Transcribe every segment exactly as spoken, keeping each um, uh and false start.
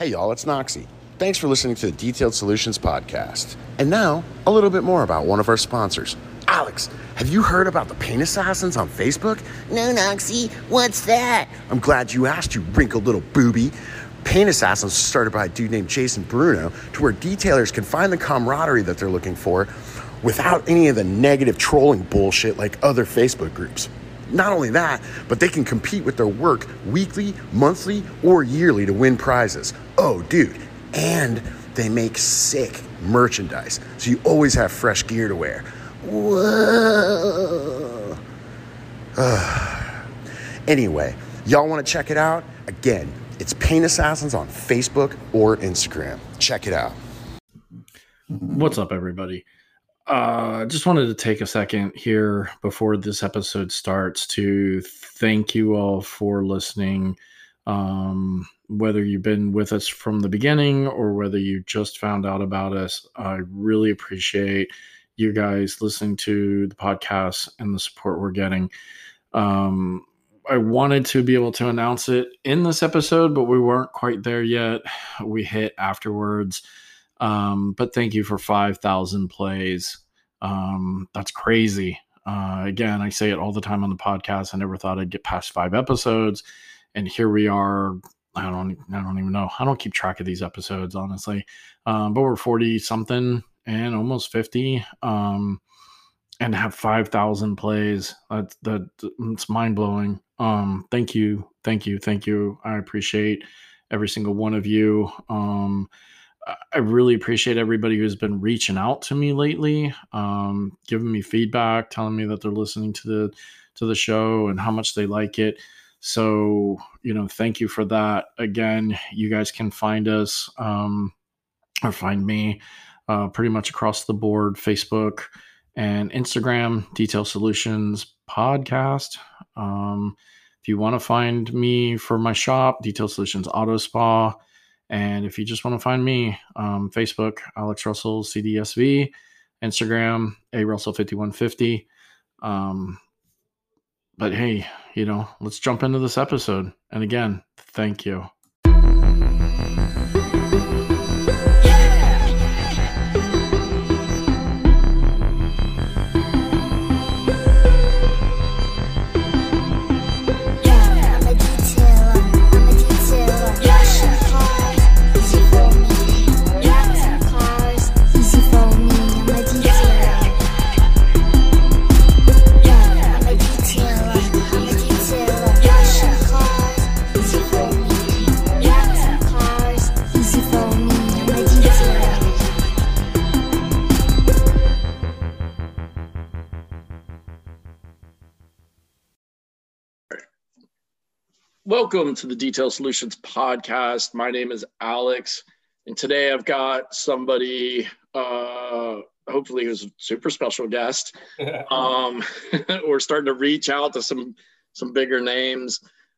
Hey y'all, it's Noxie. Thanks for listening to the Detailed Solutions podcast. And now, a little bit more about one of our sponsors. Alex, have you heard about the Paint Assassins on Facebook? No, Noxie, what's that? I'm glad you asked, you wrinkled little booby. Paint Assassins was started by a dude named Jason Bruno to where detailers can find the camaraderie that they're looking for without any of the negative trolling bullshit like other Facebook groups. Not only that, but they can compete with their work weekly, monthly, or yearly to win prizes. Oh, dude, and they make sick merchandise, so you always have fresh gear to wear. Whoa. Anyway, y'all want to check it out? Again, it's Paint Assassins on Facebook or Instagram. Check it out. What's up, everybody? Uh, just wanted to take a second here before this episode starts to thank you all for listening. Um, whether you've been with us from the beginning or whether you just found out about us, I really appreciate you guys listening to the podcast and the support we're getting. Um, I wanted to be able to announce it in this episode, but we weren't quite there yet. We hit afterwards. Um, but thank you for five thousand plays. Um, that's crazy. Uh, again, I say it all the time on the podcast. I never thought I'd get past five episodes, and here we are. I don't, I don't even know. I don't keep track of these episodes, honestly. Um, but we're forty something and almost fifty, um, and have five thousand plays. That, that, it's mind blowing. Um, thank you. Thank you. Thank you. I appreciate every single one of you. Um, I really appreciate everybody who's been reaching out to me lately, um, giving me feedback, telling me that they're listening to the to the show and how much they like it. So, you know, thank you for that. Again, you guys can find us um, or find me uh, pretty much across the board, Facebook and Instagram, Detail Solutions Podcast. Um, if you want to find me for my shop, Detail Solutions Auto Spa. And if you just want to find me, um, Facebook, Alex Russell, C D S V, Instagram, A Russell fifty-one fifty. Um, but hey, you know, let's jump into this episode. And again, thank you. Welcome to the Detail Solutions Podcast. My name is Alex, and today I've got somebody, uh, hopefully who's a super special guest. Um, we're starting to reach out to some some bigger names.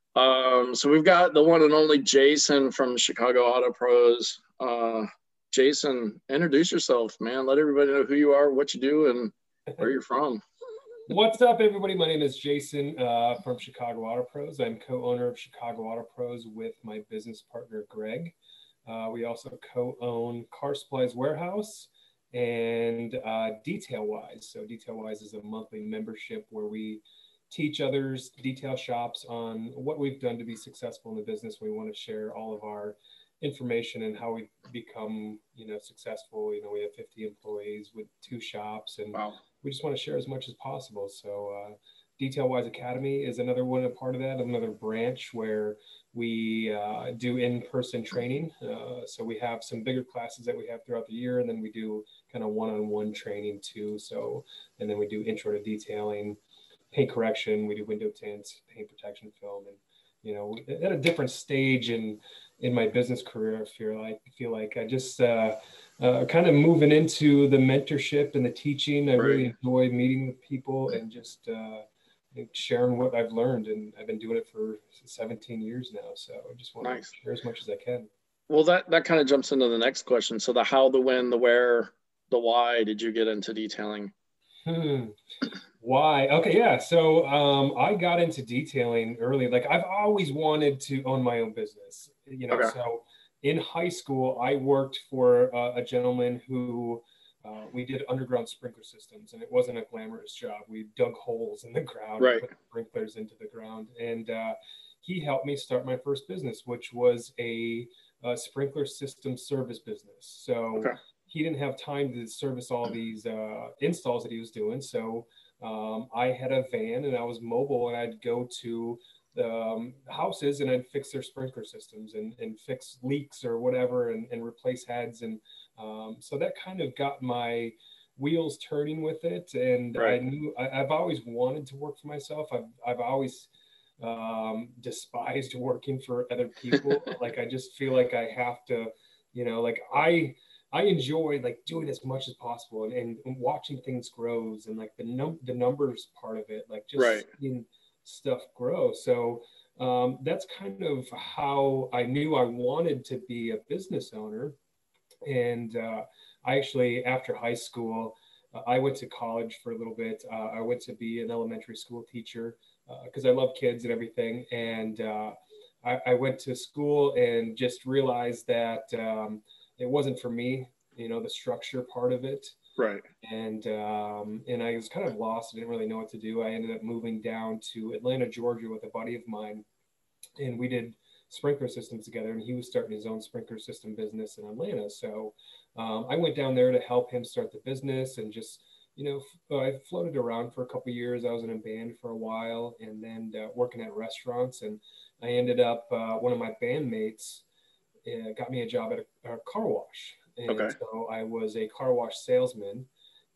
Um, so we've got the one and only Jason from Chicago Auto Pros. Uh, Jason, introduce yourself, man. Let everybody know who you are, what you do, and where you're from. What's up, everybody? My name is Jason uh, from Chicago Auto Pros. I'm co-owner of Chicago Auto Pros with my business partner, Greg. Uh, we also co-own Car Supplies Warehouse and uh, Detail Wise. So Detail Wise is a monthly membership where we teach others, detail shops, on what we've done to be successful in the business. We want to share all of our information and how we become, you know, successful. You know, we have fifty employees with two shops, and wow. We just want to share as much as possible. So uh, Detail Wise Academy is another one, a part of that, another branch where we uh, do in-person training. Uh, so we have some bigger classes that we have throughout the year, and then we do kind of one-on-one training too. So, and then we do intro to detailing, paint correction, we do window tints, paint protection film, and, you know, at a different stage in in my business career, I feel like, I feel like I just uh, uh, kind of moving into the mentorship and the teaching. I right. really enjoy meeting with people and just uh, sharing what I've learned. And I've been doing it for seventeen years now. So I just want nice. to share as much as I can. Well, that, that kind of jumps into the next question. So the how, the when, the where, the why did you get into detailing? Hmm. Why? Okay, yeah. So um, I got into detailing early. Like, I've always wanted to own my own business, you know. Okay. So in high school, I worked for uh, a gentleman who uh, we did underground sprinkler systems, and it wasn't a glamorous job. We dug holes in the ground Right. and put sprinklers into the ground. And uh, he helped me start my first business, which was a, a sprinkler system service business. So Okay. he didn't have time to service all these uh, installs that he was doing. So um, I had a van and I was mobile, and I'd go to um, houses and I'd fix their sprinkler systems and, and fix leaks or whatever, and, and replace heads. And um, so that kind of got my wheels turning with it. And Right. I knew I, I've always wanted to work for myself. I've, I've always um, despised working for other people. Like, I just feel like I have to, you know, like I, I enjoy like doing as much as possible, and, and watching things grows, and like the num the numbers part of it, like just Right. seeing stuff grow. So um, that's kind of how I knew I wanted to be a business owner. And uh, I actually, after high school, uh, I went to college for a little bit. Uh, I went to be an elementary school teacher because uh, I love kids and everything. And uh, I, I went to school and just realized that um, it wasn't for me, you know, the structure part of it. Right. And um, and I was kind of lost. I didn't really know what to do. I ended up moving down to Atlanta, Georgia with a buddy of mine, and we did sprinkler systems together, and he was starting his own sprinkler system business in Atlanta. So um, I went down there to help him start the business, and just, you know, I floated around for a couple of years. I was in a band for a while, and then uh, working at restaurants. And I ended up, uh, one of my bandmates uh, got me a job at a, a car wash. And Okay. so I was a car wash salesman,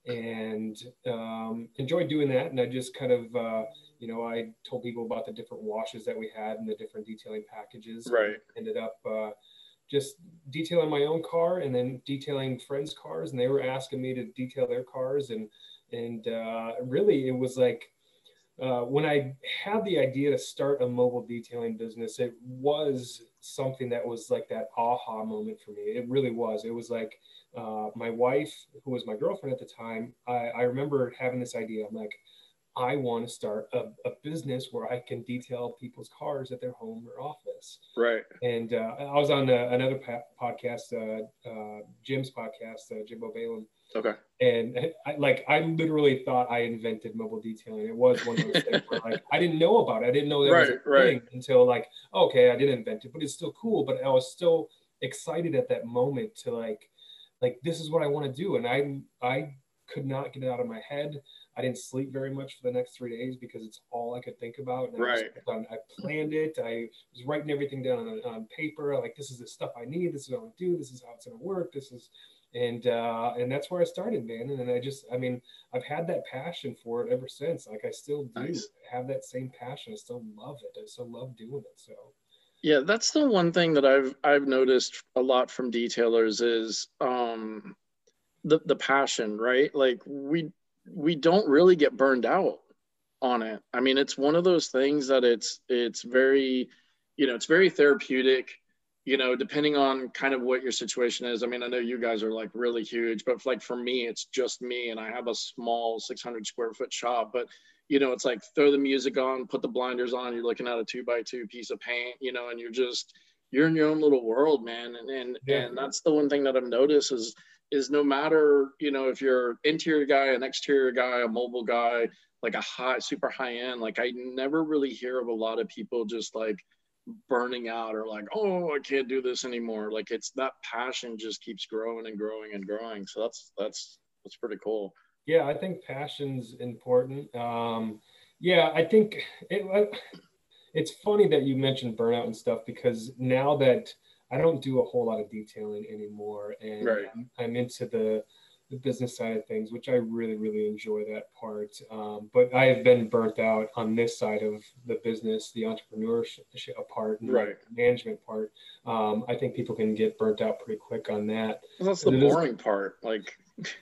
and um, enjoyed doing that. And I just kind of, uh, you know, I told people about the different washes that we had and the different detailing packages. Right. Ended up uh, just detailing my own car, and then detailing friends' cars, and they were asking me to detail their cars. And and uh, really, it was like uh, when I had the idea to start a mobile detailing business, it was something that was like that aha moment for me. It really was. It was like uh, my wife, who was my girlfriend at the time, I, I remember having this idea. I'm like, I want to start a, a business where I can detail people's cars at their home or office. Right. And uh, I was on uh, another pa- podcast, uh, uh, Jim's podcast, uh, Jimbo Balaam. Okay. And I, like, I literally thought I invented mobile detailing. It was one of those things where, like, I didn't know about it. I didn't know that Right, was a right. thing until, like, okay, I didn't invent it, but it's still cool. But I was still excited at that moment to like, like this is what I want to do. And I, I could not get it out of my head. I didn't sleep very much for the next three days because it's all I could think about. And I, Right. was, I planned it. I was writing everything down on, on paper. Like, this is the stuff I need. This is what I want to do. This is how it's going to work. This is, and uh, and that's where I started, man. And then I just, I mean, I've had that passion for it ever since. Like, I still do Nice. have that same passion. I still love it. I still love doing it. So. Yeah, that's the one thing that I've I've noticed a lot from detailers is um, the the passion, right? Like we we don't really get burned out on it. I mean, it's one of those things that it's it's very, you know, it's very therapeutic, you know, depending on kind of what your situation is. I mean, I know you guys are like really huge, but like for me, it's just me, and I have a small six hundred square foot shop, but you know, it's like throw the music on, put the blinders on, you're looking at a two by two piece of paint, you know, and you're just, you're in your own little world, man. And, and, Yeah. and that's the one thing that I've noticed is, is no matter, you know, if you're interior guy, an exterior guy, a mobile guy, like a high, super high end, like I never really hear of a lot of people just like burning out or like, oh, I can't do this anymore. Like it's that passion just keeps growing and growing and growing. So that's, that's, that's pretty cool. Yeah, I think passion's important. Um, yeah, I think it, it's funny that you mentioned burnout and stuff, because now that I don't do a whole lot of detailing anymore, and Right. I'm, I'm into the, the business side of things, which I really, really enjoy that part. Um, but I have been burnt out on this side of the business, the entrepreneurship part, and Right. the management part. Um, I think people can get burnt out pretty quick on that. Well, that's the It is- boring part. Like,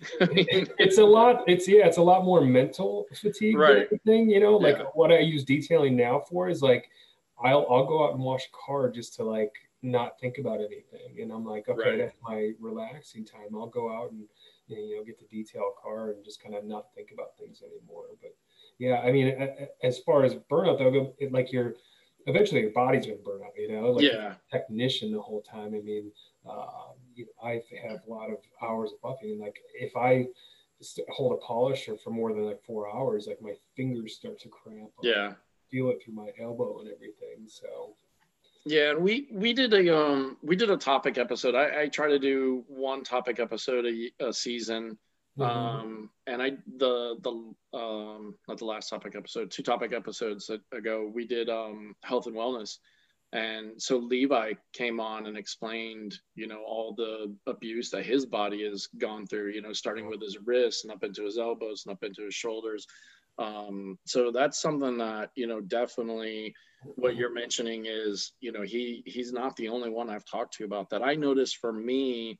it's a lot. It's yeah. It's a lot more mental fatigue, Right. thing. You know, like Yeah. what I use detailing now for is like, I'll I'll go out and wash a car just to like not think about anything, and I'm like, okay, Right. that's my relaxing time. I'll go out and, you know, get to detail a car and just kind of not think about things anymore. But yeah, I mean, as far as burnout though, it, like you're, eventually your body's going to burn out, you know, like Yeah. a technician the whole time. I mean, uh, you know, I have a lot of hours of buffing, and like if I hold a polisher for more than like four hours, like my fingers start to cramp. Yeah. Feel it through my elbow and everything. So yeah, and we we did a um we did a topic episode. I, I try to do one topic episode a, a season. Mm-hmm. Um and I the the um not the last topic episode, two topic episodes ago we did um health and wellness. And so Levi came on and explained, you know, all the abuse that his body has gone through, you know, starting with his wrists and up into his elbows and up into his shoulders. Um, so that's something that, you know, definitely what you're mentioning is, you know, he, he's not the only one I've talked to about that. I noticed for me,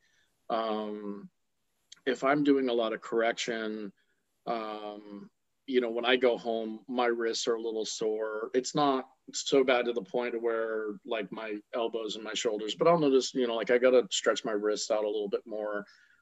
um, if I'm doing a lot of correction, um, you know, when I go home, my wrists are a little sore. It's not so bad to the point of where like my elbows and my shoulders, but I'll notice, you know, like I got to stretch my wrists out a little bit more.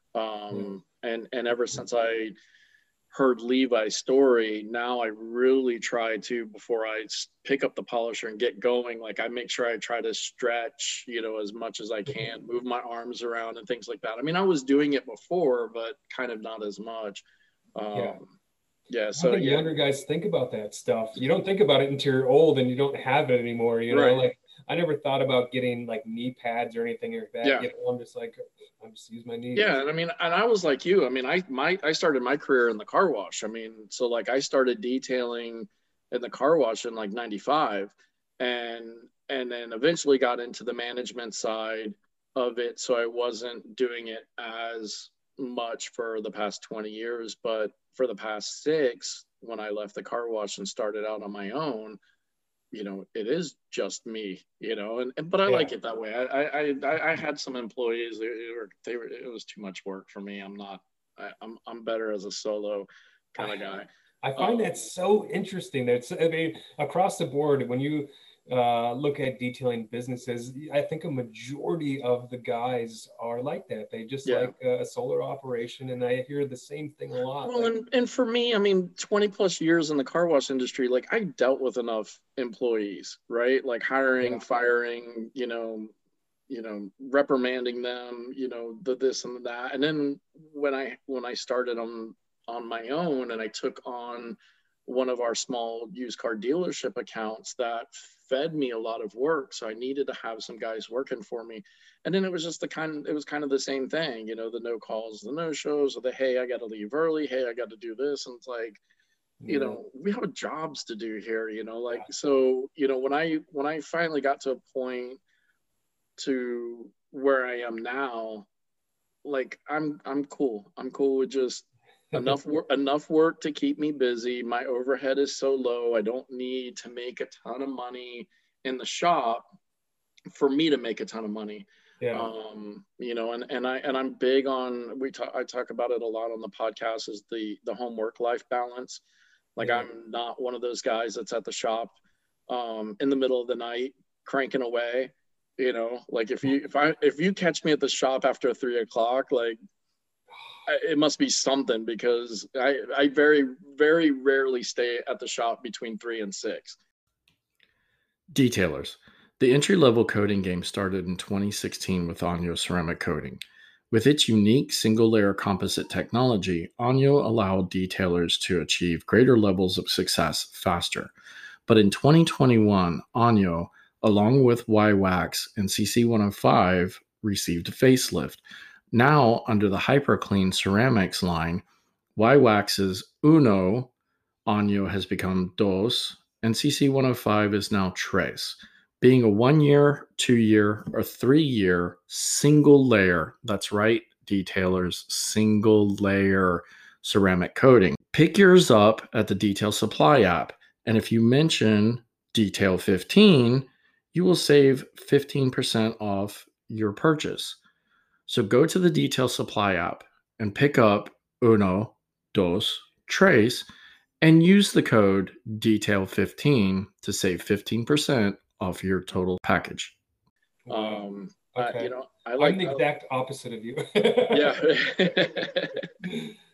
Um, and, and ever since I heard Levi's story, now I really try to, before I pick up the polisher and get going, like I make sure I try to stretch, you know, as much as I can, move my arms around and things like that. I mean, I was doing it before, but kind of not as much. Um, yeah. Yeah, so I think yeah. younger guys think about that stuff. You don't think about it until you're old and you don't have it anymore. You know, right. Like I never thought about getting like knee pads or anything like that. Yeah. You know, I'm just like, I'm just use my knees. Yeah, and I mean, and I was like you. I mean, I my I started my career in the car wash. I mean, so like I started detailing in the car wash in like ninety-five, and and then eventually got into the management side of it. So I wasn't doing it as much for the past twenty years, but for the past six, when I left the car wash and started out on my own, you know, it is just me, you know, and, and but I yeah. like it that way. I, I, I, I had some employees, they were, they were, it was too much work for me. I'm not, I, I'm, I'm better as a solo kind of guy. I find um, that so interesting. That's, I mean, across the board, when you uh, look at detailing businesses, I think a majority of the guys are like that. They just yeah. like a solar operation, and I hear the same thing a lot. Well, like, and, and for me, I mean, twenty plus years in the car wash industry, like I dealt with enough employees, right? Like hiring, yeah. firing, you know, you know, reprimanding them, you know, the this and the that. And then when I when I started on on my own, and I took on one of our small used car dealership accounts that fed me a lot of work. So I needed to have some guys working for me. And then it was just the kind, it was kind of the same thing, you know, the no calls, the no shows, or the, hey, I got to leave early. Hey, I got to do this. And it's like, yeah. you know, we have jobs to do here, you know, like, so, you know, when I, when I finally got to a point to where I am now, like, I'm, I'm cool. I'm cool with just enough work, enough work to keep me busy. My overhead is so low. I don't need to make a ton of money in the shop for me to make a ton of money. Yeah. Um, you know, and, and I, and I'm big on, we talk, I talk about it a lot on the podcast, is the, the home work life balance. Like yeah. I'm not one of those guys that's at the shop, um, in the middle of the night cranking away, you know, like if you, if I, if you catch me at the shop after three o'clock, like, it must be something, because I, I very, very rarely stay at the shop between three and six. Detailers. The entry-level coating game started in twenty sixteen with Onyo Ceramic Coating. With its unique single-layer composite technology, Onyo allowed detailers to achieve greater levels of success faster. But in twenty twenty-one, Onyo, along with Y-Wax and C C one oh five, received a facelift. Now, under the HyperClean Ceramics line, Y-Wax's Uno, Onyo has become Dos, and C C one oh five is now Tres, being a one-year, two-year, or three-year single-layer, that's right, detailers, single-layer ceramic coating. Pick yours up at the Detail Supply app, and if you mention Detail fifteen, you will save fifteen percent off your purchase. So go to the Detail Supply app and pick up Uno, Dos, Tres, and use the code detail fifteen to save fifteen percent off your total package. Um, okay. uh, you know, I like I'm the exact opposite of you. yeah.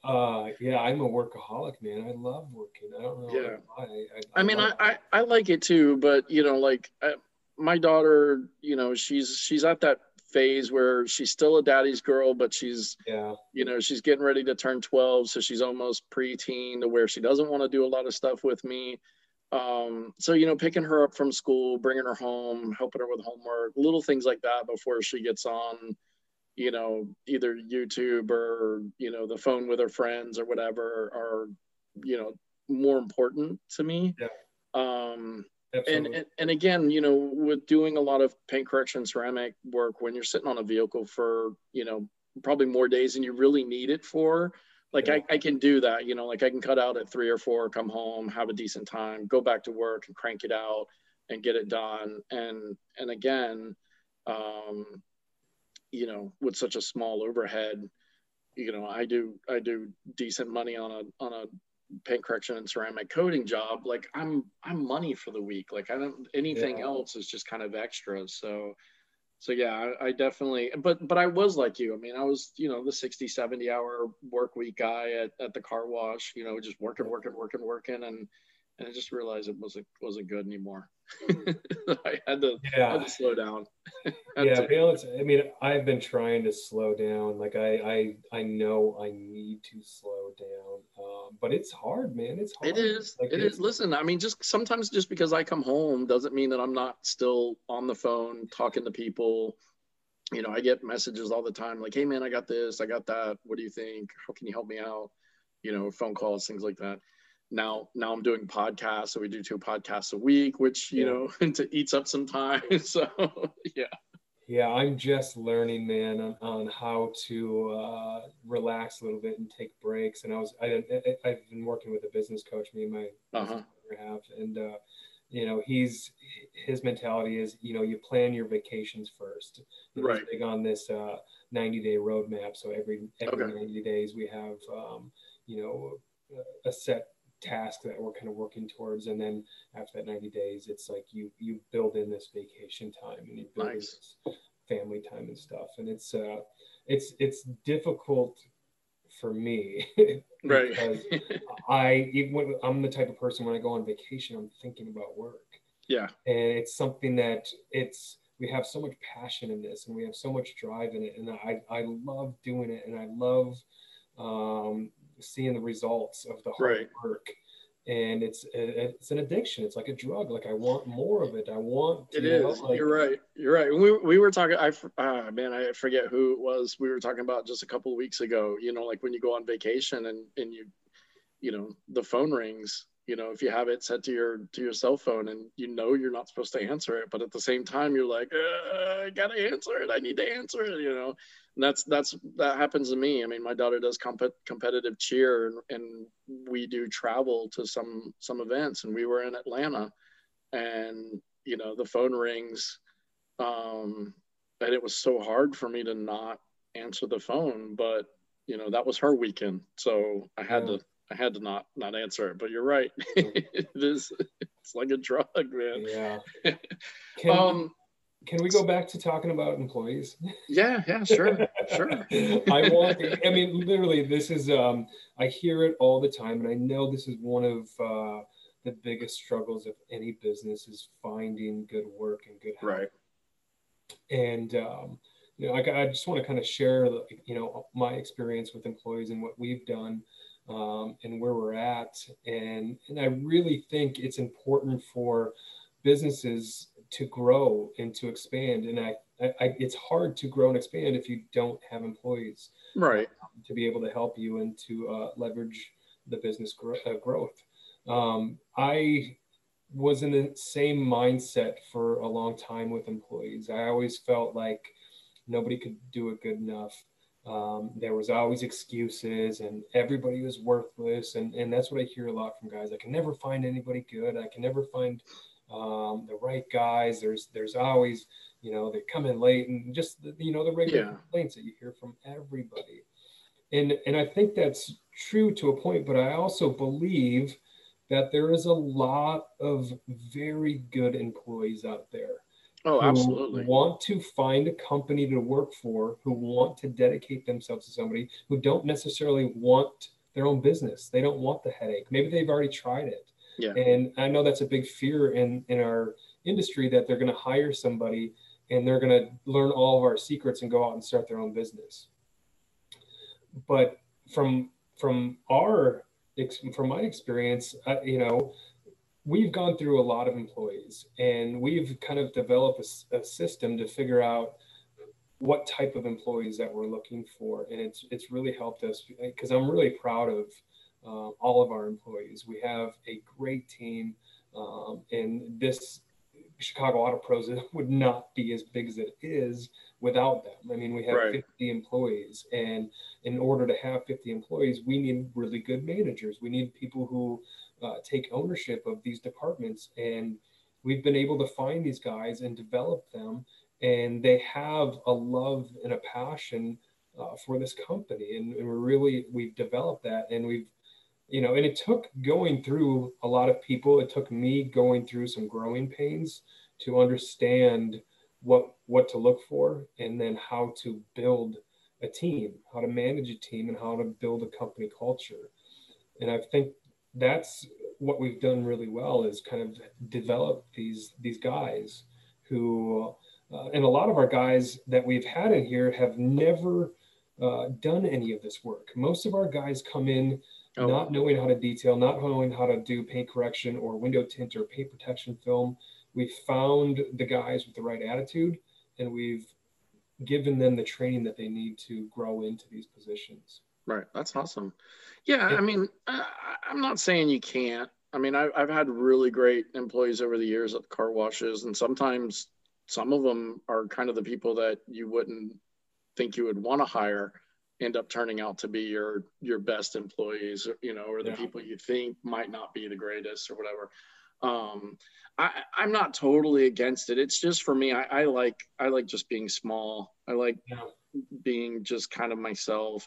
Uh, yeah, I'm a workaholic, man. I love working. I don't know Yeah. why. I, I, I mean, love I, I, I like it too, but you know, like I, my daughter, you know, she's she's at that phase where she's still a daddy's girl, but she's, Yeah. you know, she's getting ready to turn twelve, so she's almost preteen to where she doesn't want to do a lot of stuff with me. Um, so you know, picking her up from school, bringing her home, helping her with homework, little things like that before she gets on, you know, either YouTube or, you know, the phone with her friends or whatever are, you know, more important to me. Yeah. Um, and, Absolutely. and and again, you know, with doing a lot of paint correction ceramic work, when you're sitting on a vehicle for, you know, probably more days than you really need it for, like Yeah. I, I can do that, you know, like I can cut out at three or four, come home, have a decent time, go back to work and crank it out and get it done. And and again, um, you know, with such a small overhead, you know, I do I do decent money on a on a paint correction and ceramic coating job. Like I'm I'm money for the week. Like I don't anything Yeah. else is just kind of extra. So so yeah, I, I definitely but but I was like you. I mean, I was, you know, the sixty, seventy hour work week guy at, at the car wash, you know, just working, working, working, working and and I just realized it wasn't wasn't good anymore. I had to I had Yeah. to slow down. Had Yeah, to. be honest, I mean, I've been trying to slow down. Like I, I, I know I need to slow down, um, but it's hard, man. It's It hard. is. Like It is. it's, Listen, I mean, just sometimes just because I come home doesn't mean that I'm not still on the phone talking to people. You know, I get messages all the time like, hey, man, I got this, I got that. What do you think? How can you help me out? You know, phone calls, things like that. Now, now I'm doing podcasts. So we do two podcasts a week, which, you yeah, know, to eats up some time. So, yeah. yeah. I'm just learning, man, on, on how to uh, relax a little bit and take breaks. And I was, I, I, I've been working with a business coach, me and my Uh business huh. partner have, and uh, you know, he's his mentality is, you know, you plan your vacations first. And he's Right. big on this uh, ninety day roadmap. So every every Okay. ninety days we have, um, you know, a set task that we're kind of working towards, and then after that ninety days, it's like you you build in this vacation time and you build in Nice. this family time and stuff. And it's uh, it's it's difficult for me Right. because I even when I'm the type of person when I go on vacation, I'm thinking about work, Yeah. and it's something that it's we have so much passion in this, and we have so much drive in it, and I I love doing it, and I love um, seeing the results of the hard Right. work. And it's it's an addiction. It's like a drug. Like I want more of it. I want, It you know, is. like You're right. You're right. We we were talking. I uh, man, I forget who it was. We were talking about just a couple of weeks ago. You know, like when you go on vacation and and you you know the phone rings. You know, if you have it set to your to your cell phone and you know you're not supposed to answer it, but at the same time you're like, uh, I gotta answer it. I need to answer it. You know, and that's that's that happens to me. I mean, my daughter does comp- competitive cheer, and, and we do travel to some some events, and we were in Atlanta and you know the phone rings um and it was so hard for me to not answer the phone, but you know that was her weekend, so i had yeah, to i had to not not answer it. But you're right. yeah, It is, it's like a drug, man. yeah. Can um can we go back to talking about employees? yeah, yeah, sure, sure. I want, I mean, literally, this is, um, I hear it all the time, and I know this is one of uh, the biggest struggles of any business is finding good work and good help. Right. And, um, you know, I, I just want to kind of share, you know, my experience with employees and what we've done um, and where we're at. And, and I really think it's important for businesses to grow and to expand. And I, I, it's hard to grow and expand if you don't have employees Right. um, to be able to help you and to uh, leverage the business gro- uh, growth. Um, I was in the same mindset for a long time with employees. I always felt like nobody could do it good enough. Um, there was always excuses and everybody was worthless. And, and that's what I hear a lot from guys. I can never find anybody good. I can never find um, the right guys. There's, there's always, you know, they come in late and just, you know, the regular Yeah. complaints that you hear from everybody. And, and I think that's true to a point, but I also believe that there is a lot of very good employees out there. Oh, who absolutely. want to find a company to work for, who want to dedicate themselves to somebody, who don't necessarily want their own business. They don't want the headache. Maybe they've already tried it. Yeah. And I know that's a big fear in, in our industry, that they're going to hire somebody and they're going to learn all of our secrets and go out and start their own business. But from from our from my experience, uh, you know, we've gone through a lot of employees, and we've kind of developed a, a system to figure out what type of employees that we're looking for, and it's it's really helped us, because I'm really proud of uh, all of our employees. We have a great team, um, and this Chicago Auto Pros would not be as big as it is without them. I mean, we have Right. fifty employees, and in order to have fifty employees, we need really good managers. We need people who uh, take ownership of these departments, and we've been able to find these guys and develop them, and they have a love and a passion uh, for this company, and, and we're really we've developed that, and we've you know, and it took going through a lot of people. It took me going through some growing pains to understand what what to look for, and then how to build a team, how to manage a team, and how to build a company culture. And I think that's what we've done really well, is kind of develop these these guys who, uh, and a lot of our guys that we've had in here have never uh, done any of this work. Most of our guys come in Oh, not wow. knowing how to detail, not knowing how to do paint correction or window tint or paint protection film. We've found the guys with the right attitude, and we've given them the training that they need to grow into these positions. Right. That's awesome. Yeah. Yeah. I mean, I, I'm not saying you can't. I mean, I, I've had really great employees over the years at car washes, and sometimes some of them are kind of the people that you wouldn't think you would want to hire end up turning out to be your your best employees, you know, or the Yeah. people you think might not be the greatest or whatever. Um, I, I'm not totally against it. It's just for me, I, I like I like just being small. I like Yeah. being just kind of myself.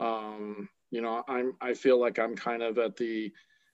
Um, you know, I'm I feel like I'm kind of at the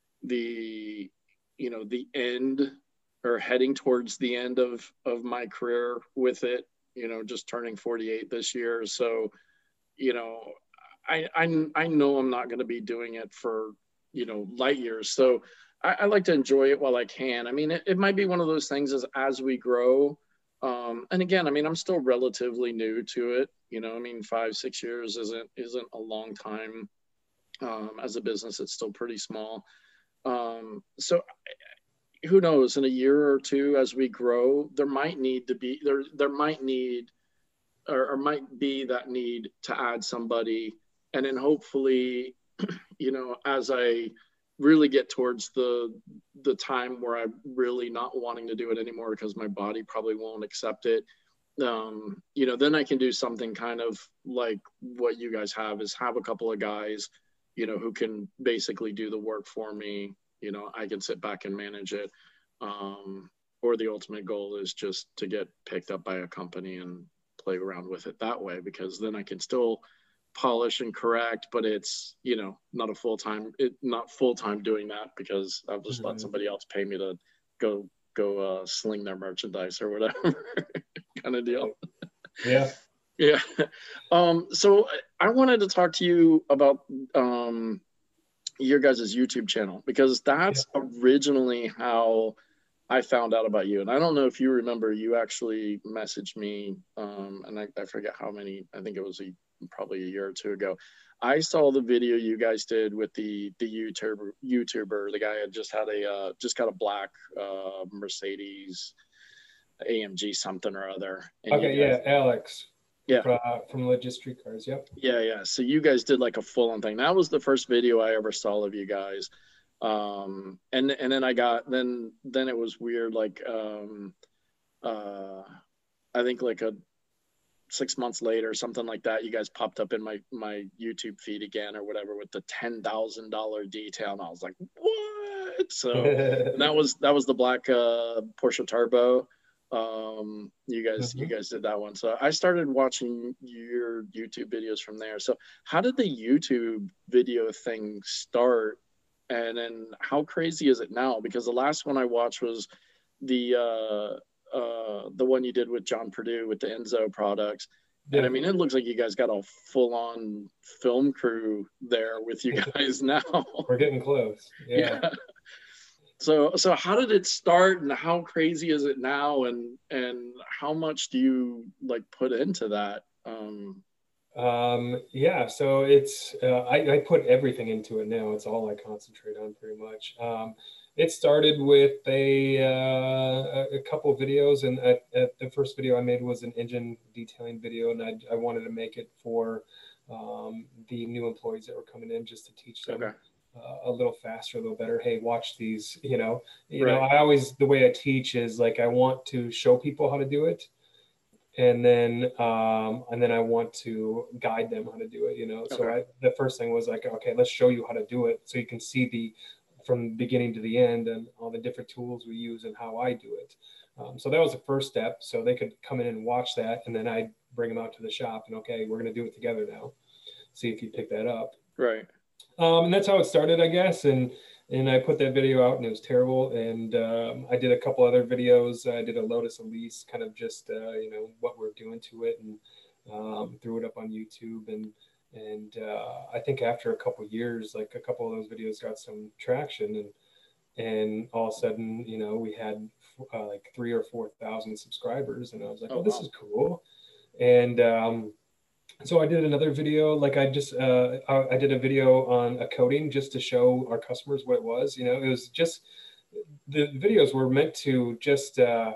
the you know the end, or heading towards the end of of my career with it. You know, just turning forty-eight this year, so you know, I I, I know I'm not going to be doing it for you know light years. So I, I like to enjoy it while I can. I mean, it, it might be one of those things as as we grow. Um, and again, I mean, I'm still relatively new to it. You know, I mean, five six years isn't isn't a long time. Um, as a business, it's still pretty small. Um, so who knows? In a year or two, as we grow, there might need to be there there might need or, or might be that need to add somebody, and then hopefully, you know, as I really get towards the the time where I'm really not wanting to do it anymore because my body probably won't accept it, um, you know, then I can do something kind of like what you guys have, is have a couple of guys, you know, who can basically do the work for me. You know, I can sit back and manage it. Um, or the ultimate goal is just to get picked up by a company and play around with it that way, because then I can still polish and correct, but it's, you know, not a full-time, it not full-time doing that, because I'll just mm-hmm. let somebody else pay me to go, go uh, sling their merchandise or whatever kind of deal. Yeah. Yeah. Um, so I wanted to talk to you about um, your guys' YouTube channel, because that's yeah. originally how I found out about you. And I don't know if you remember, you actually messaged me, um, and I, I forget how many, I think it was a, probably a year or two ago. I saw the video you guys did with the the YouTuber, YouTuber. The guy had just had a, uh, just got a black uh, Mercedes A M G something or other. And okay, guys, yeah, Alex. Yeah. Uh, from Legit Street Cars, yep. Yeah, yeah. So you guys did like a full-on thing. That was the first video I ever saw of you guys. Um, and and then I got then then it was weird. Like um, uh, I think like a six months later, something like that, you guys popped up in my my YouTube feed again or whatever with the ten thousand dollar detail, and I was like, what? So and that was that was the black uh, Porsche Turbo. Um, you guys, mm-hmm. you guys did that one. So I started watching your YouTube videos from there. So how did the YouTube video thing start? And then how crazy is it now? Because the last one I watched was the, uh, uh, the one you did with John Purdue with the Enzo products. Yeah. And I mean, it looks like you guys got a full on film crew there with you guys now. We're getting close. Yeah. Yeah. So, so how did it start, and how crazy is it now, and and how much do you like put into that? Um, Um, yeah, so it's uh, I, I put everything into it now. It's all I concentrate on pretty much. Um, it started with a uh, a couple of videos, and at, at the first video I made was an engine detailing video, and I, I wanted to make it for um, the new employees that were coming in, just to teach them. Okay. Uh, a little faster, a little better. Hey, watch these. You know, you Right. know. I always, the way I teach is like I want to show people how to do it, and then um, and then I want to guide them how to do it. You know, so Okay. I, the first thing was like, okay, let's show you how to do it, so you can see the from the beginning to the end and all the different tools we use and how I do it. Um, so that was the first step. So they could come in and watch that, and then I bring them out to the shop and okay, we're going to do it together now. See if you pick that up. Right. Um, and that's how it started, I guess. And and I put that video out, and it was terrible. And um, I did a couple other videos. I did a Lotus Elise, kind of just uh, you know what we're doing to it, and um, threw it up on YouTube. And and uh, I think after a couple years, like a couple of those videos got some traction, and and all of a sudden, you know, we had uh, like three or four thousand subscribers, and I was like, Oh, oh, this wow. is cool. And um, so I did another video, like I just, uh, I, I did a video on a coating just to show our customers what it was. You know, it was just, the videos were meant to just, uh,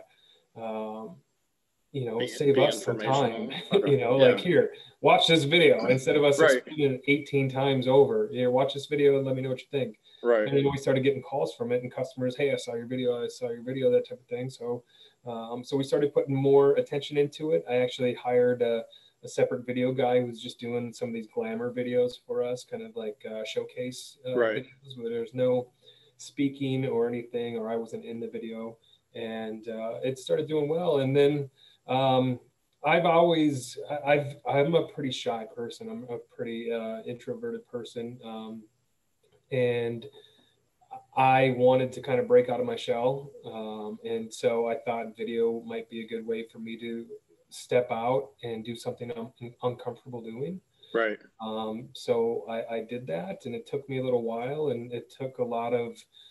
um, you know, Be- save be us some time, informational. Okay. you know, Yeah. like here, watch this video instead of us Right. explaining it eighteen times over. Here, watch this video and let me know what you think. Right. And then we started getting calls from it and customers, hey, I saw your video, I saw your video, that type of thing. So, um, so we started putting more attention into it. I actually hired a, a separate video guy who's just doing some of these glamour videos for us, kind of like uh, showcase uh, Right. videos where there's no speaking or anything, or I wasn't in the video, and uh, it started doing well. And then um, I've always, I've, I'm a pretty shy person. I'm a pretty uh, introverted person. Um, and I wanted to kind of break out of my shell. Um, and so I thought video might be a good way for me to step out and do something I'm uncomfortable doing. Right. Um, so I, I did that, and it took me a little while, and it took a lot of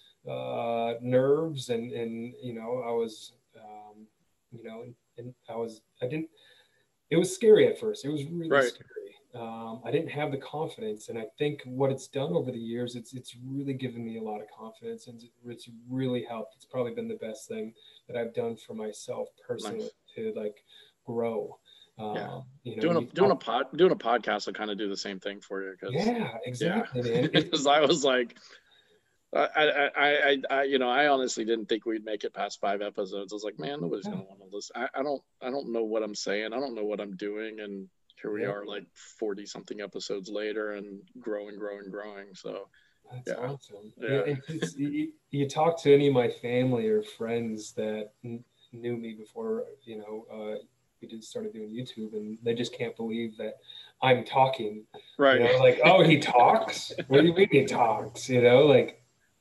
uh, nerves, and, and, you know, I was, um, you know, and, and I was, I didn't, it was scary at first. It was really Right. scary. Um, I didn't have the confidence, and I think what it's done over the years, it's it's really given me a lot of confidence, and it's really helped. It's probably been the best thing that I've done for myself personally. Nice. To like grow. Um, yeah. You know, doing a you doing talk- a pod doing a podcast will kind of do the same thing for you. Cause, yeah, exactly, yeah. man. Because I was like, I, I, I, I, you know, I honestly didn't think we'd make it past five episodes. I was like, man, nobody's gonna want to listen. I, I don't, I don't know what I'm saying. I don't know what I'm doing, and here we Yeah. are, like forty something episodes later, and growing, growing, growing. So That's yeah. awesome. Yeah. Yeah, it's, it's, you, you talk to any of my family or friends that n- knew me before, you know, uh, we did started doing YouTube, and they just can't believe that I'm talking. Right. You know, like, oh, he talks? What do you mean he talks? You know, like,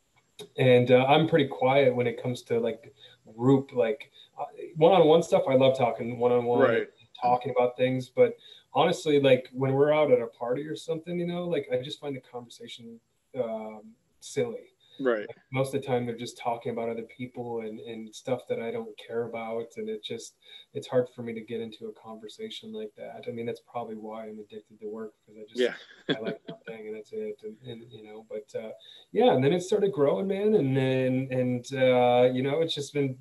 and uh, I'm pretty quiet when it comes to like group, like uh, one-on-one stuff. I love talking one-on-one, Right. talking about things, but honestly, like when we're out at a party or something, you know, like I just find the conversation um, silly. Right. Like most of the time they're just talking about other people and, and stuff that I don't care about. And it just, it's hard for me to get into a conversation like that. I mean, that's probably why I'm addicted to work, because I just, Yeah. I like one thing and that's it. And, and you know, but uh, yeah, and then it started growing, man. And then, and uh, you know, it's just been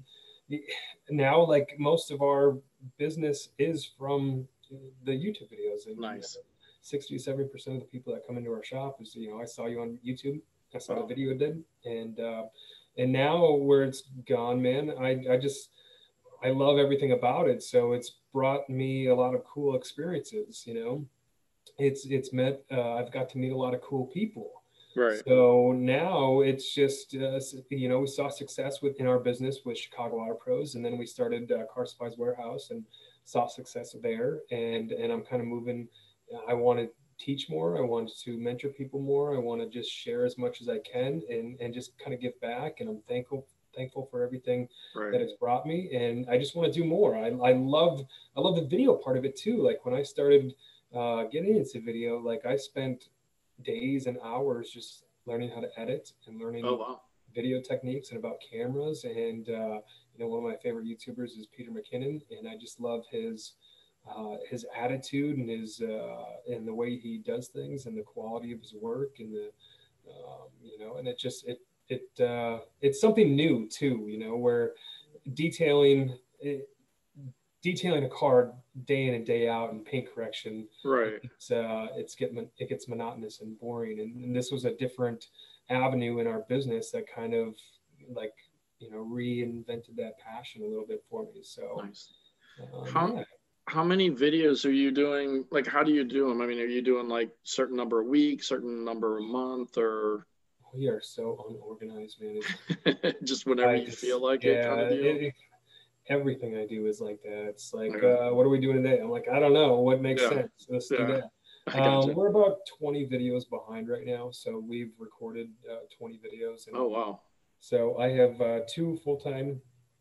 now like most of our business is from the YouTube videos. And Nice. sixty, seventy percent of the people that come into our shop is, you know, I saw you on YouTube. I saw Oh. the video it did, and uh, and now where it's gone, man, I I just I love everything about it. So it's brought me a lot of cool experiences. You know, it's it's met. Uh, I've got to meet a lot of cool people. Right. So now it's just uh, you know, we saw success within our business with Chicago Auto Pros, and then we started uh, Car Supplies Warehouse and saw success there. And and I'm kind of moving. I want to teach more. I want to mentor people more. I want to just share as much as I can and, and just kind of give back. And I'm thankful thankful for everything Right. that it's brought me, and I just want to do more. I, I love I love the video part of it too. Like when I started uh, getting into video, like I spent days and hours just learning how to edit and learning Oh, wow. video techniques and about cameras. And uh, you know, one of my favorite YouTubers is Peter McKinnon, and I just love his uh, his attitude and his uh, and the way he does things and the quality of his work and the um, you know, and it just it it uh, it's something new too. You know, where detailing it, detailing a car day in and day out and paint correction, Right. it's uh, it's getting it gets monotonous and boring. And, and this was a different avenue in our business that kind of like you know reinvented that passion a little bit for me. So Nice. um, How yeah. how many videos are you doing? Like, how do you do them? I mean, are you doing like certain number of weeks, certain number of month, or We are so unorganized, man. just whenever I you feel just like it kind yeah, of it, deal? it, everything I do is like that. It's like, Okay. uh, what are we doing today? I'm like, I don't know. What makes Yeah. sense? Let's do Yeah. that. I Um, gotcha. we're about twenty videos behind right now, so we've recorded uh, twenty videos, and Oh, wow. so I have uh, two full-time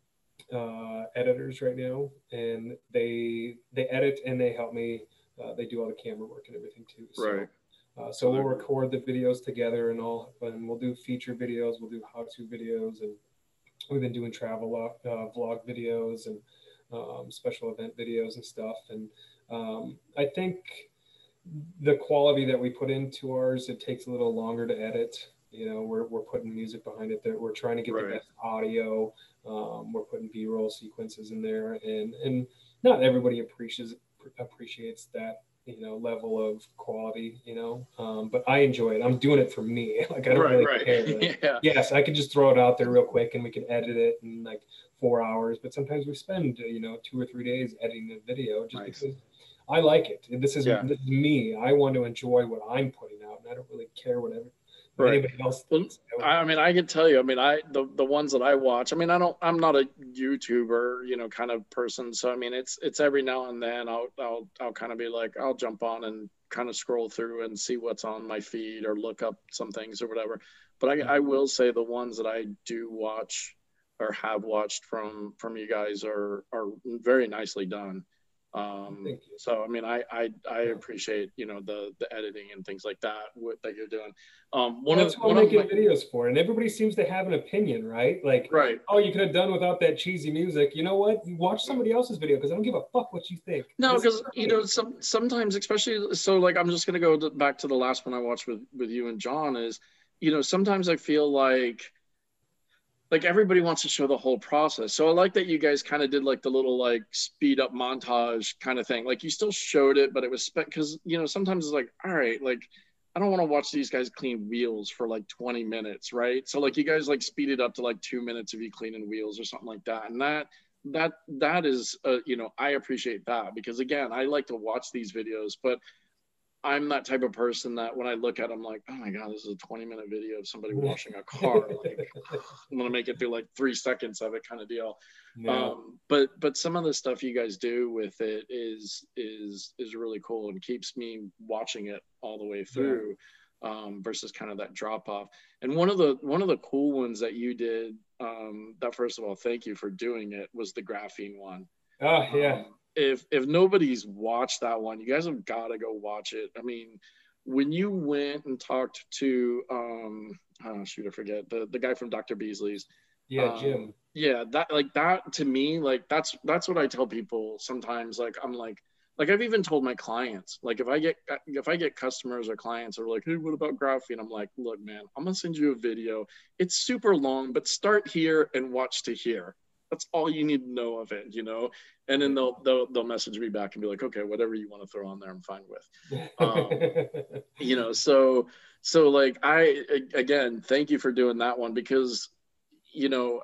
uh, editors right now, and they they edit and they help me. Uh, they do all the camera work and everything too. So. Right. Uh, so So we'll they're record the videos together and all, and we'll do feature videos. We'll do how-to videos, and we've been doing travel uh, vlog videos and um, special event videos and stuff. And um, I think the quality that we put into ours, it takes a little longer to edit. You know, we're, we're putting music behind it. That we're trying to get the right. best audio. Um, we're putting B-roll sequences in there, and and not everybody appreciates appreciates that you know level of quality. You know, um, but I enjoy it. I'm doing it for me. Like I don't Right, really right. care. Like, Yeah. yes, I could just throw it out there real quick, and we can edit it in like four hours. But sometimes we spend you know two or three days editing a video just Nice. because I like it. This is, Yeah. this is me. I want to enjoy what I'm putting out, and I don't really care whatever what Right. anybody else Well, thinks. I I mean, I can tell you, I mean, I, the, the ones that I watch, I mean, I don't, I'm not a YouTuber, you know, kind of person. So, I mean, it's, it's every now and then I'll, I'll, I'll kind of be like, I'll jump on and kind of scroll through and see what's on my feed or look up some things or whatever. But I, I will say the ones that I do watch or have watched from, from you guys are, are very nicely done. Um, Thank you. so, I mean, I, I, I appreciate, you know, the, the editing and things like that, what, that you're doing. Um, one That's of, what I'm one of making my, videos for, and everybody seems to have an opinion, right? Like, right. oh, you could have done without that cheesy music. You know what? You watch somebody else's video because I don't give a fuck what you think. No, This is because, you great. know, some, sometimes, especially, so like, I'm just going to go to, back to the last one I watched with, with you and John is, you know, sometimes I feel like, like everybody wants to show the whole process. So I like that you guys kind of did like the little like speed up montage kind of thing. Like you still showed it, but it was spec because you know sometimes it's like, all right, like I don't want to watch these guys clean wheels for like twenty minutes, right? So like you guys like speed it up to like two minutes of you cleaning wheels or something like that, and that that that is uh, you know I appreciate that because again I like to watch these videos, but I'm that type of person that when I look at them, like, oh my God, this is a twenty minute video of somebody washing a car. Like, I'm gonna make it through like three seconds of it, kind of deal. Yeah. Um, but but some of the stuff you guys do with it is is is really cool and keeps me watching it all the way through. Yeah. Um, versus kind of that drop off. And one of the one of the cool ones that you did, um, that first of all, thank you for doing it, was the graphene one. Oh yeah. Um, if if nobody's watched that one, you guys have got to go watch it. I mean, when you went and talked to um oh shoot, I forget the the guy from Doctor Beasley's. Yeah, um, Jim. Yeah, that like that to me, like that's that's what I tell people sometimes. Like I'm like like I've even told my clients, like if I get if I get customers or clients are like, hey, what about graphene? I'm like, look, man, I'm gonna send you a video. It's super long, but start here and watch to here. That's all you need to know of it, you know. And then they'll they'll they'll message me back and be like, okay, whatever you want to throw on there, I'm fine with. Um, you know, so so like I again, thank you for doing that one because, you know,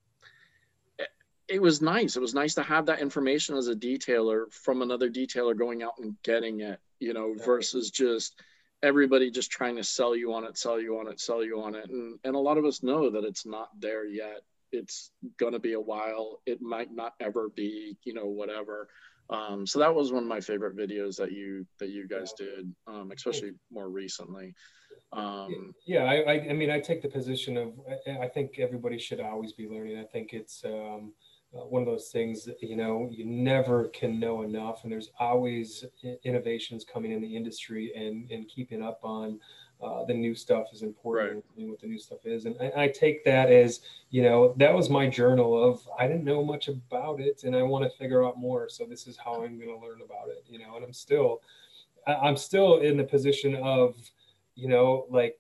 it was nice. It was nice to have that information as a detailer from another detailer going out and getting it, you know, versus just everybody just trying to sell you on it, sell you on it, sell you on it. And and a lot of us know that it's not there yet. It's going to be a while. It might not ever be, you know, whatever. Um, so that was one of my favorite videos that you, that you guys did, um, especially more recently. Um, yeah, I, I, I mean, I take the position of, I, I think everybody should always be learning. I think it's um, uh, one of those things that, you know, you never can know enough, and there's always innovations coming in the industry, and, and keeping up on uh, the new stuff is important, right. and what the new stuff is. And I, I take that as, you know, that was my journal of, I didn't know much about it and I want to figure out more. So this is how I'm going to learn about it, you know, and I'm still, I- I'm still in the position of, you know, like,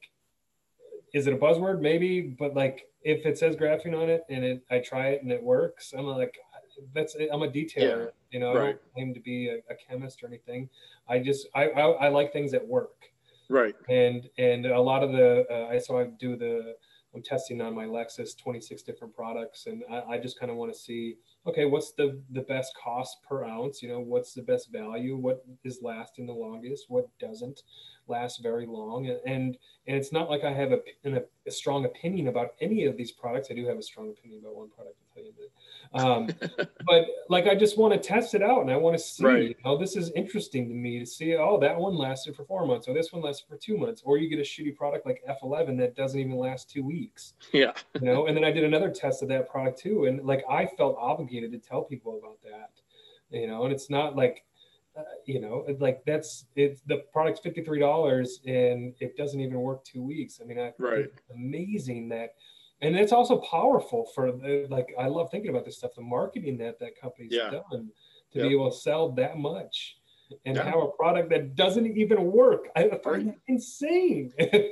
is it a buzzword? Maybe, but like if it says graphene on it and it, I try it and it works, I'm like, that's I'm a detailer. Yeah. You know, I Right. don't claim to be a, a chemist or anything. I just I, I I like things that work. Right. And and a lot of the uh, I so I do the I'm testing on my Lexus twenty-six different products, and I, I just kind of want to see, okay, what's the the best cost per ounce? You know, what's the best value? What is lasting the longest? What doesn't last very long? And and, and it's not like I have a, an, a strong opinion about any of these products. I do have a strong opinion about one product, I'll tell you that. Um, but like I just want to test it out, and I want to see, Right. you know, this is interesting to me to see, oh, that one lasted for four months, or this one lasted for two months, or you get a shitty product like F eleven that doesn't even last two weeks. Yeah. You know, and then I did another test of that product too, and like I felt obligated to tell people about that, you know, and it's not like, uh, you know, like that's it's the product's fifty-three dollars and it doesn't even work two weeks. I mean, I Right. it's amazing that. And it's also powerful for the, like, I love thinking about this stuff, the marketing that that company's Yeah. done to Yep. be able to sell that much and Yeah. have a product that doesn't even work. I find Right. that insane.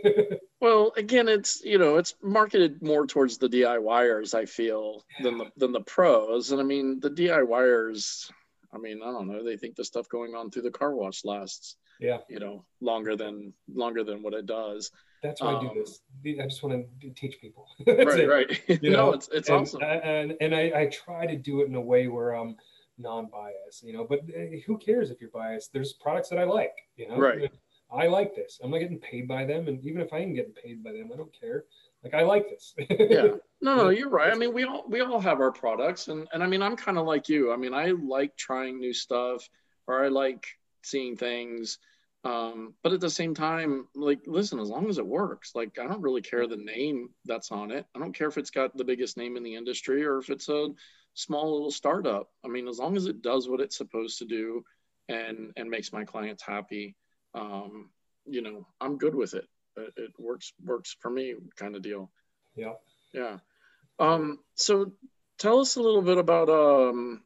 Well, again, it's, you know, it's marketed more towards the DIYers, I feel, than the than the pros. And I mean, the DIYers, I mean, I don't know, they think the stuff going on through the car wash lasts, Yeah, you know, longer than longer than what it does. that's why I do Um, this. I just want to teach people. That's right, it. right. You No, know, it's it's and awesome. and and I, I try to do it in a way where I'm non-biased, you know, but eh, who cares if you're biased? There's products that I like, you know. Right. I like this. I'm not getting paid by them, and even if I am getting paid by them, I don't care. Like, I like this. Yeah. No, no, Yeah. you're right. I mean, we all we all have our products, and and I mean, I'm kind of like you. I mean, I like trying new stuff, or I like seeing things. Um, but at the same time, like, listen, as long as it works, like, I don't really care the name that's on it. I don't care if it's got the biggest name in the industry or if it's a small little startup. I mean, as long as it does what it's supposed to do and and makes my clients happy, um, you know, I'm good with it. It, it works works for me, kind of deal. Yeah. Yeah. Um, so tell us a little bit about um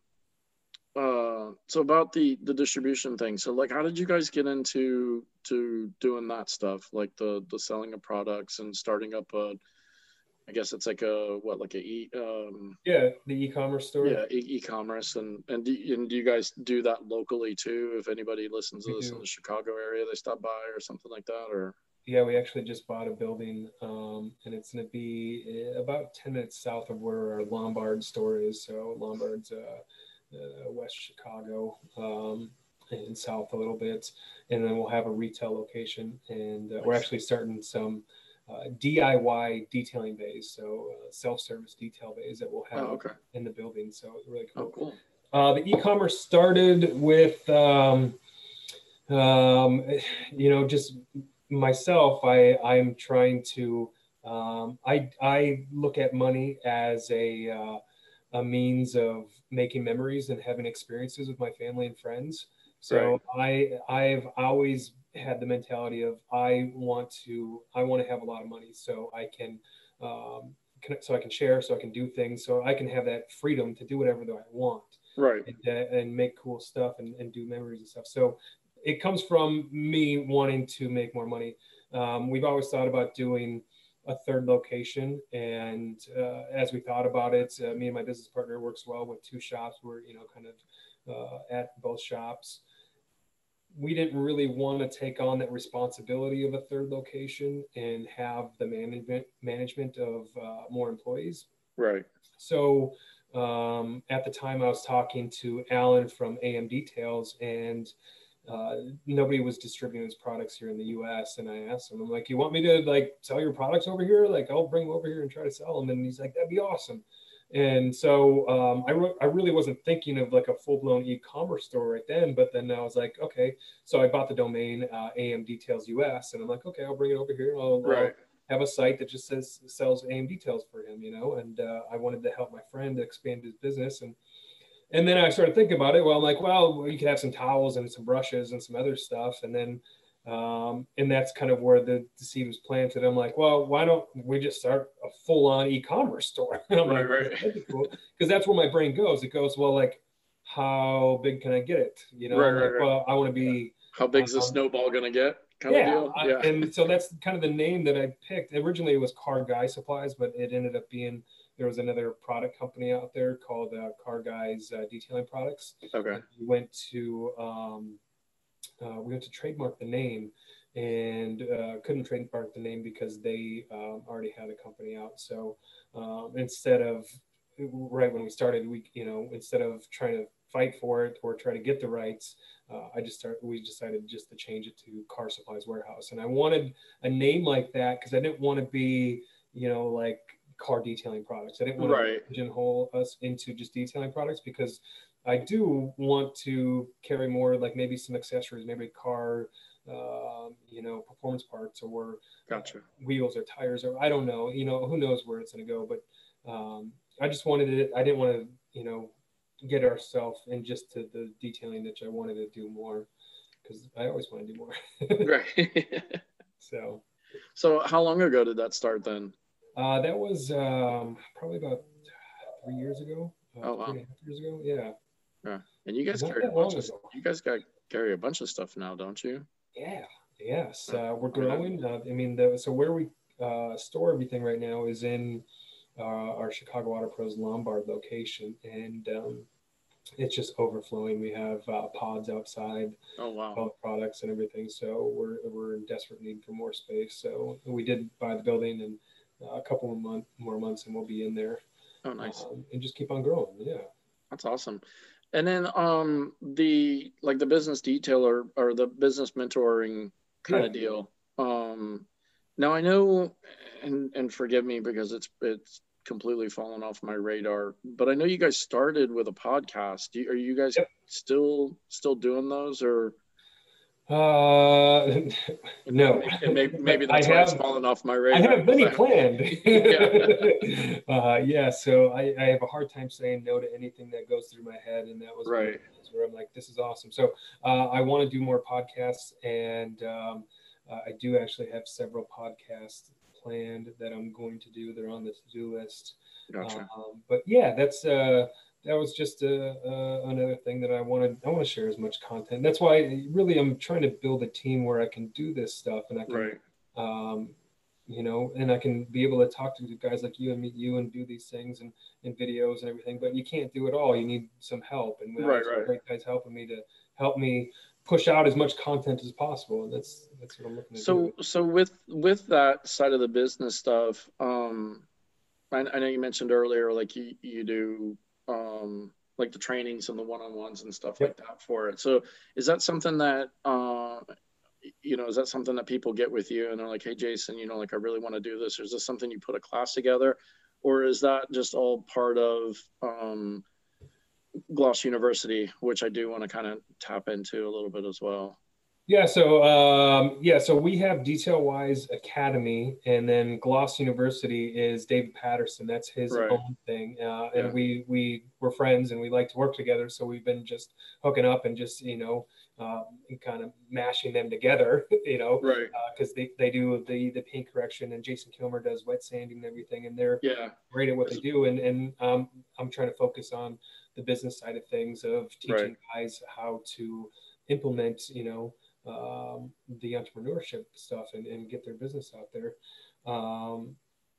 uh so about the the distribution thing. So, like, how did you guys get into to doing that stuff, like the the selling of products and starting up a, I guess it's like a what, like a e um Yeah, the e-commerce store. yeah, e- e-commerce, and and do, and do you guys do that locally too? If anybody listens to We this do. in the Chicago area, they stop by or something like that, or Yeah, we actually just bought a building, um, and it's going to be eh, about ten minutes south of where our Lombard store is. So Lombard's uh, uh, West Chicago, um, and south a little bit. And then we'll have a retail location. And uh, we're Nice. actually starting some uh, D I Y detailing bays, so uh, self-service detail bays that we'll have oh, okay, in the building. So it's really oh, cool. cool, Uh, the e-commerce started with, um, um, you know, just myself. I I'm trying to. Um, I I look at money as a uh, a means of making memories and having experiences with my family and friends. So I I've always had the mentality of I want to I want to have a lot of money so I can. Um, can- so I can share, so I can do things, so I can have that freedom to do whatever that I want right, and, uh, and make cool stuff and, and do memories and stuff. So it comes from me wanting to make more money. Um, we've always thought about doing a third location, and uh, as we thought about it, uh, me and my business partner works well with two shops. We're you know kind of uh, at both shops. We didn't really want to take on that responsibility of a third location and have the management management of uh, more employees. right, So um, at the time, I was talking to Alan from A M Details, and uh, nobody was distributing his products here in the U S. And I asked him, I'm like, you want me to like sell your products over here? Like, I'll bring them over here and try to sell them. And he's like, that'd be awesome. And so um, I, re- I really wasn't thinking of like a full blown e-commerce store right then, but then I was like, okay, so I bought the domain uh, A M Details U S, and I'm like, okay, I'll bring it over here. I'll, Right. I'll have a site that just says sells A M Details for him, you know. And uh, I wanted to help my friend expand his business, and and then I started thinking about it. Well, I'm like, well, you could have some towels and some brushes and some other stuff, and then um, and that's kind of where the, the seed was planted. I'm like, well, why don't we just start a full-on e-commerce store? And I'm Right, like, right. that'd be cool, because that's where my brain goes. It goes, well, like, how big can I get it? You know, Right, I'm right, like, right. well, I want to be, How big's the um, snowball gonna get? Kind of yeah, deal. I, Yeah. and so that's kind of the name that I picked. Originally, it was Car Guy Supplies, but it ended up being there was another product company out there called uh, Car Guys uh, Detailing Products. Okay. And we went to um, uh, we went to trademark the name, and uh, couldn't trademark the name because they um, already had a company out. So um, instead of right when we started, we you know instead of trying to fight for it or try to get the rights, uh, I just started. We decided just to change it to Car Supplies Warehouse, and I wanted a name like that because I didn't want to be you know like car detailing products. I didn't want Right. to pigeonhole us into just detailing products, because I do want to carry more, like maybe some accessories, maybe car, um, you know, performance parts, or Gotcha. uh, wheels or tires, or I don't know, you know, who knows where it's going to go. But um, I just wanted it. I didn't want to, you know, get ourselves in just to the detailing niche. I wanted to do more because I always want to do more. Right. So So how long ago did that start then? uh, that was um, probably about three years ago, uh, Oh three wow. and a half years ago. Yeah. Yeah. And you guys Not carry a that bunch long of ago. you guys got carry a bunch of stuff now, don't you? Yeah, yes, Yeah. uh, we're I mean, I- growing. Uh, I mean, the, so where we uh, store everything right now is in uh, our Chicago Auto Pros Lombard location, and um, it's just overflowing. We have uh, pods outside, oh wow. all the products and everything. So we're we're in desperate need for more space. So we did buy the building, and uh, a couple of month, more months, and we'll be in there, Oh nice. um, and just keep on growing. Yeah. That's awesome. And then um the like the business detailer or the business mentoring kind Yeah. of deal. Um now I know, and and forgive me because it's it's completely fallen off my radar, but I know you guys started with a podcast. Do you, are you guys Yep. still still doing those, or Uh, it may, no, it may, maybe but I that's why it's have fallen off my I radar have because many I planned. yeah. uh, yeah, so I, I have a hard time saying no to anything that goes through my head, and that was one of the Right. things where I'm like, this is awesome. So uh, I want to do more podcasts, and um, uh, I do actually have several podcasts planned that I'm going to do. They're on the to-do list. Gotcha. Um, but yeah, that's uh, that was just uh, uh, another thing that I wanted. I want to share as much content. That's why really I'm trying to build a team where I can do this stuff, and I can. Right. Um, you know, and I can be able to talk to guys like you and meet you and do these things and, and videos and everything, but you can't do it all. You need some help. And we Right, have some right. great guys helping me to help me push out as much content as possible. And that's, that's what I'm looking to So, do. so with with that side of the business stuff, um, I, I know you mentioned earlier, like you you do um, like the trainings and the one-on-ones and stuff like Yep. that for it. So, is that something that uh, you know, is that something that people get with you and they're like, hey, Jason, you know, like I really want to do this, or is this something you put a class together, or is that just all part of um, Gloss University, which I do want to kind of tap into a little bit as well? Yeah, so um, yeah, so we have Detail Wise Academy, and then Gloss University is David Patterson. That's his Right. own thing, uh, and Yeah. we we were friends, and we like to work together. So we've been just hooking up and just you know, uh, kind of mashing them together, you know, Right. because uh, they, they do the the paint correction, and Jason Kilmer does wet sanding and everything, and they're Yeah. great at what they do. And and um, I'm trying to focus on the business side of things, of teaching Right. guys how to implement, you know um, the entrepreneurship stuff and, and get their business out there. Um,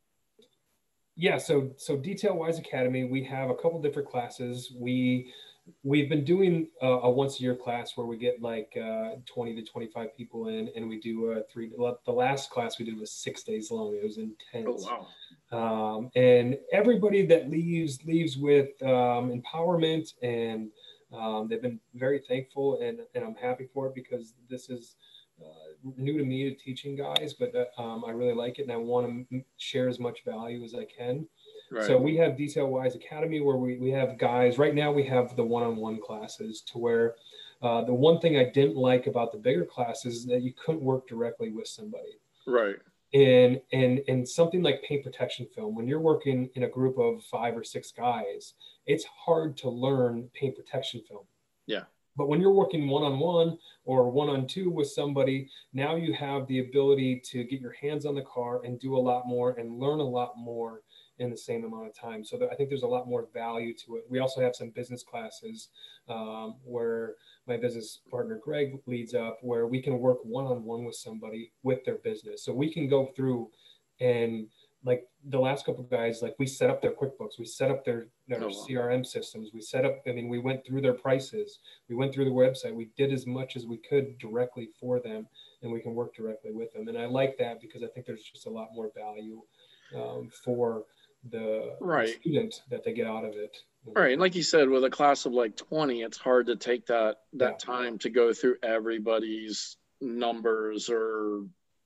yeah, so so Detail Wise Academy, we have a couple different classes. We we've been doing a, a once a year class where we get like uh, twenty to twenty-five people in, and we do a three. The last class we did was six days long. It was intense. Oh wow. Um, and everybody that leaves leaves with um, empowerment, and um, they've been very thankful, and, and I'm happy for it, because this is uh, new to me to teaching guys, but uh, um, I really like it, and I want to m- share as much value as I can. Right. So we have Detail Wise Academy where we, we have guys, right now we have the one-on-one classes to where uh, the one thing I didn't like about the bigger classes is that you couldn't work directly with somebody. Right. And, and, and something like paint protection film, when you're working in a group of five or six guys, it's hard to learn paint protection film. Yeah. But when you're working one-on-one or one-on-two with somebody, now you have the ability to get your hands on the car and do a lot more and learn a lot more in the same amount of time. So I think there's a lot more value to it. We also have some business classes um, where my business partner, Greg, leads up, where we can work one-on-one with somebody with their business. So we can go through and like the last couple of guys, like we set up their QuickBooks, we set up their, their oh, wow. C R M systems, we set up, I mean, we went through their prices, we went through the website, we did as much as we could directly for them, and we can work directly with them. And I like that because I think there's just a lot more value um, for the, right. the student that they get out of it. Right. And like you said, with a class of like twenty, it's hard to take that, that yeah. time to go through everybody's numbers or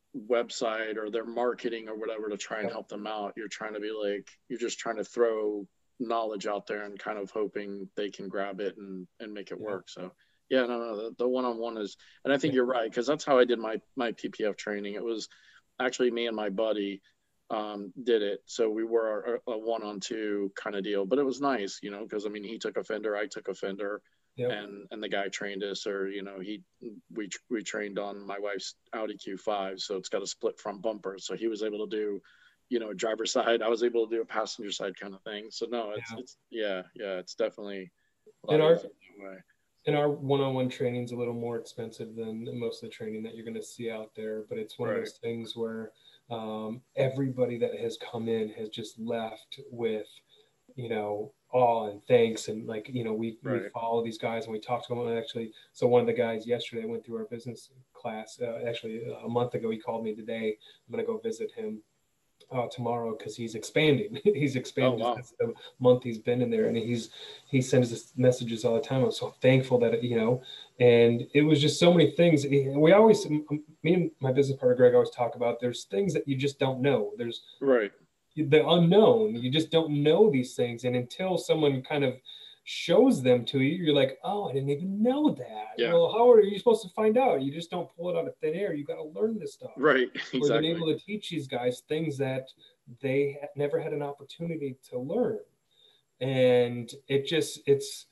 website or their marketing or whatever to try and help them out. You're trying to be like, you're just trying to throw knowledge out there and kind of hoping they can grab it and, and make it yeah. work. So yeah, no, no, the, the one-on-one is, and I think you're right. Cause that's how I did my, my P P F training. It was actually me and my buddy um, did it. So we were a, a one-on-two kind of deal, but it was nice, you know, cause I mean, he took a fender, I took a fender. Yep. And and the guy trained us, or you know, he we we trained on my wife's Audi Q five, so it's got a split front bumper. So he was able to do, you know, driver's side. I was able to do a passenger side kind of thing. So no, it's yeah. it's yeah yeah, it's definitely. And our and our one-on-one training is a little more expensive than most of the training that you're going to see out there, but it's one right. of those things where um, everybody that has come in has just left with, you know, awe and thanks. And like, you know, we, right. we follow these guys and we talk to them. And actually, so one of the guys yesterday went through our business class, uh, actually a month ago, he called me today. I'm going to go visit him uh, tomorrow because he's expanding. he's expanding. Oh, wow. The month he's been in there, and he's, he sends us messages all the time. I'm so thankful that, you know, and it was just so many things. We always, me and my business partner, Greg, always talk about, there's things that you just don't know. There's right. the unknown. You just don't know these things, and until someone kind of shows them to you, you're like, oh, I didn't even know that. Yeah. Well, how are you supposed to find out? You just don't pull it out of thin air. You got to learn this stuff. Right. Exactly. We've been able to teach these guys things that they never had an opportunity to learn, and it just it's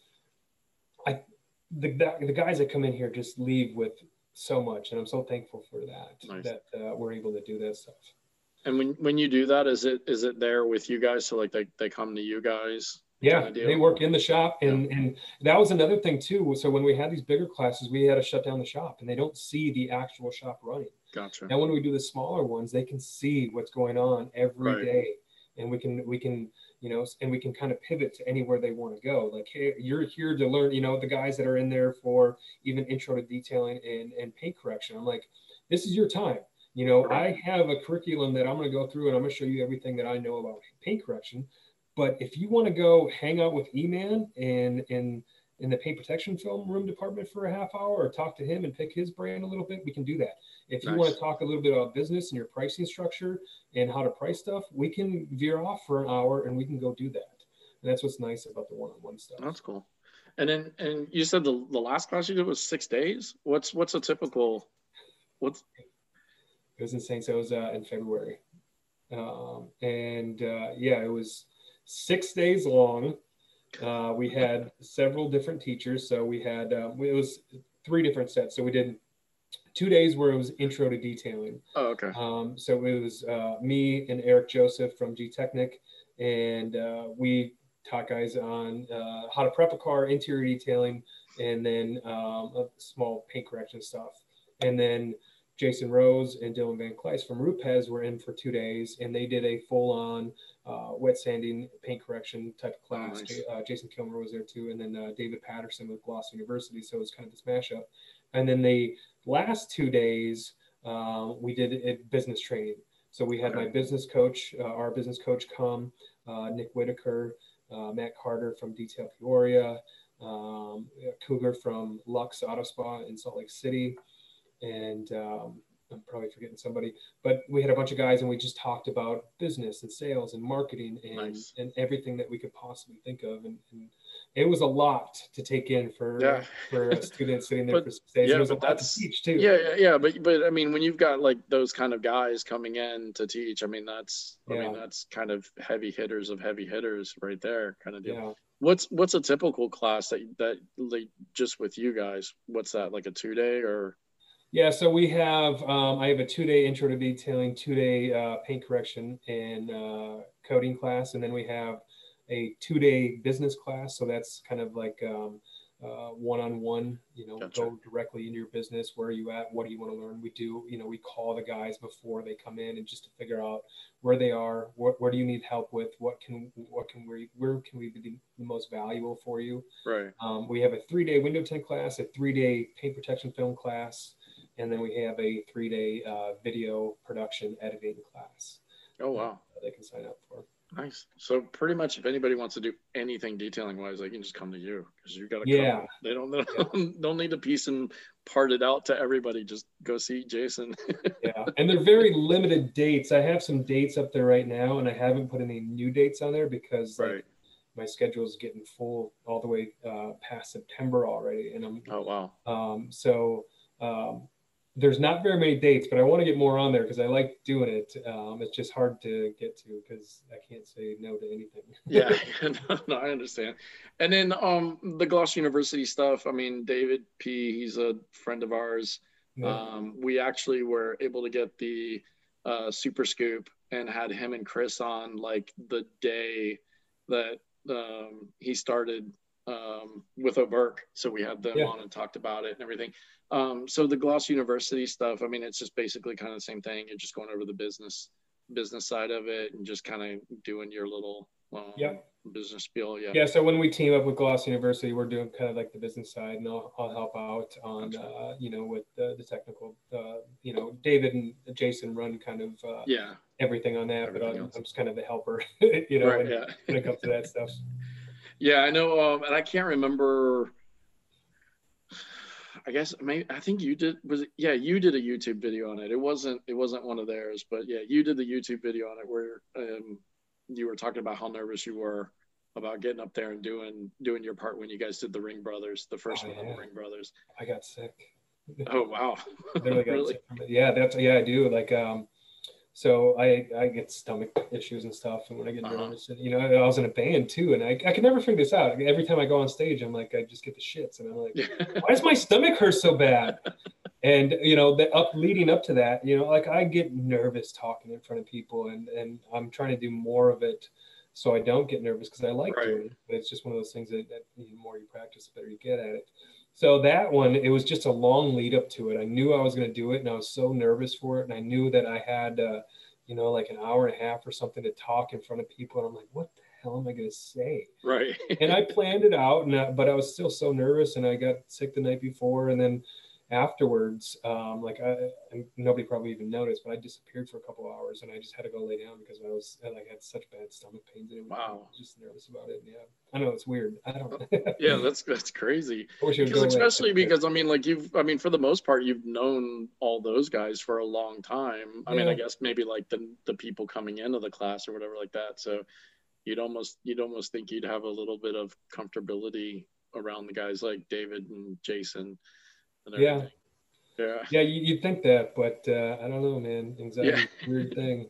I the the guys that come in here just leave with so much, and I'm so thankful for that. Nice. That uh, we're able to do that stuff. And when, when you do that, is it is it there with you guys? So like they, they come to you guys? Yeah, they work in the shop. And, yeah. and that was another thing too. So when we had these bigger classes, we had to shut down the shop, and they don't see the actual shop running. Gotcha. Now when we do the smaller ones, they can see what's going on every right. day. And we can, we can, you know, and we can kind of pivot to anywhere they want to go. Like, hey, you're here to learn, you know, the guys that are in there for even intro to detailing and, and paint correction. I'm like, this is your time. You know, I have a curriculum that I'm going to go through, and I'm going to show you everything that I know about paint correction. But if you want to go hang out with E-Man and in in the paint protection film room department for a half hour, or talk to him and pick his brain a little bit, we can do that. If you nice. want to talk a little bit about business and your pricing structure and how to price stuff, we can veer off for an hour and we can go do that. And that's what's nice about the one-on-one stuff. That's cool. And then, and you said the, the last class you did was six days. What's what's a typical? What's It was insane. So it was uh, in February. Um, and uh, yeah, it was six days long. Uh, we had several different teachers. So we had, uh, it was three different sets. So we did two days where it was intro to detailing. Oh, okay. Um, so it was uh, me and Eric Joseph from G-Technic. And uh, we taught guys on uh, how to prep a car, interior detailing, and then um, a small paint correction stuff. And then Jason Rose and Dylan Van Kleis from Rupes were in for two days, and they did a full-on uh, wet sanding, paint correction type of class. Oh, nice. uh, Jason Kilmer was there too, and then uh, David Patterson with Gloss University, so it was kind of this mashup. And then the last two days, uh, we did it business training. So we had okay. my business coach, uh, our business coach come, uh, Nick Whitaker, uh, Matt Carter from Detail Peoria, um, Cougar from Lux Auto Spa in Salt Lake City, and um, I'm probably forgetting somebody, but we had a bunch of guys and we just talked about business and sales and marketing and, Nice. and everything that we could possibly think of. And, and it was a lot to take in for, Yeah. for a student sitting there But, for six days. yeah, It was a but lot that's to teach too. yeah, yeah, yeah. But but I mean, when you've got like those kind of guys coming in to teach, I mean, that's I mean, Yeah. that's kind of heavy hitters of heavy hitters right there, kind of deal. Yeah. What's what's a typical class that that like just with you guys? What's that, like a two day or? Yeah, so we have, um, I have a two-day intro to detailing, two-day uh, paint correction and uh, coding class, and then we have a two-day business class. So that's kind of like um, uh, one-on-one, you know, Gotcha. go directly into your business. Where are you at? What do you want to learn? We do, you know, we call the guys before they come in and just to figure out where they are, what, where do you need help with? What can, what can we, where can we be the most valuable for you? Right. Um, we have a three-day window tint class, a three-day paint protection film class, and then we have a three-day uh, video production editing class. Oh, wow. They can sign up for. Nice. So pretty much, if anybody wants to do anything detailing wise, they can just come to you because you got to. Yeah. Cover. They don't. They don't, don't need to piece and part it out to everybody. Just go see Jason. Yeah, and they're very limited dates. I have some dates up there right now, and I haven't put any new dates on there because like, Right. my schedule is getting full all the way uh, past September already, and I'm. Oh wow. Um, so. Um, There's not very many dates, but I want to get more on there because I like doing it. Um, it's just hard to get to because I can't say no to anything. Yeah, no, no, I understand. And then um, the Gloss University stuff. I mean, David P. He's a friend of ours. Yeah. Um, we actually were able to get the uh, Super Scoop and had him and Chris on like the day that um, he started um, with O'Burke. So we had them Yeah. on and talked about it and everything. Um, so the Gloss University stuff, I mean, it's just basically kind of the same thing. You're just going over the business business side of it and just kind of doing your little um, Yep. business spiel. Yeah. Yeah, so when we team up with Gloss University, we're doing kind of like the business side, and I'll, I'll help out on, uh, you know, with the, the technical, uh, you know, David and Jason run kind of uh, Yeah. everything on that, Everything but I'm, else. I'm just kind of the helper, you know, Right, when, yeah. when it comes to that stuff. Yeah, I know. Um, and I can't remember. I guess maybe I think you did. Was it? Yeah, you did a YouTube video on it. It wasn't. It wasn't one of theirs, but yeah, you did the YouTube video on it where um, you were talking about how nervous you were about getting up there and doing doing your part when you guys did the Ring Brothers, the first Oh, one on yeah. the Ring Brothers. I got sick. Oh wow! Literally got Really? sick from it. Yeah, that's yeah, I do. Like, um, so I I get stomach issues and stuff, and when I get Uh-huh. nervous, and, you know, I was in a band too, and I I can never figure this out. Every time I go on stage, I'm like, I just get the shits, and I'm like, why does my stomach hurt so bad? And you know, the up leading up to that, you know, like I get nervous talking in front of people, and and I'm trying to do more of it so I don't get nervous because I like Right. doing it. But it's just one of those things that, that the more you practice, the better you get at it. So that one, it was just a long lead up to it. I knew I was going to do it, and I was so nervous for it, and I knew that I had, uh, you know, like an hour and a half or something to talk in front of people, and I'm like, what the hell am I going to say? Right. And I planned it out, and I, but I was still so nervous, and I got sick the night before, and then afterwards, um, like I, and nobody probably even noticed, but I disappeared for a couple of hours, and I just had to go lay down because I was I, like had such bad stomach pains and everything. Wow. I was just nervous about it. Yeah, I know it's weird. I don't. Yeah, that's that's crazy. I wish it would Because go away. especially because I mean, like you've, I mean, for the most part, you've known all those guys for a long time. I mean, I Yeah. guess maybe like the the people coming into the class or whatever like that. So you'd almost you'd almost think you'd have a little bit of comfortability around the guys like David and Jason and Yeah. everything. Yeah. Yeah, you, you'd think that, but uh, I don't know, man. Anxiety is a weird thing.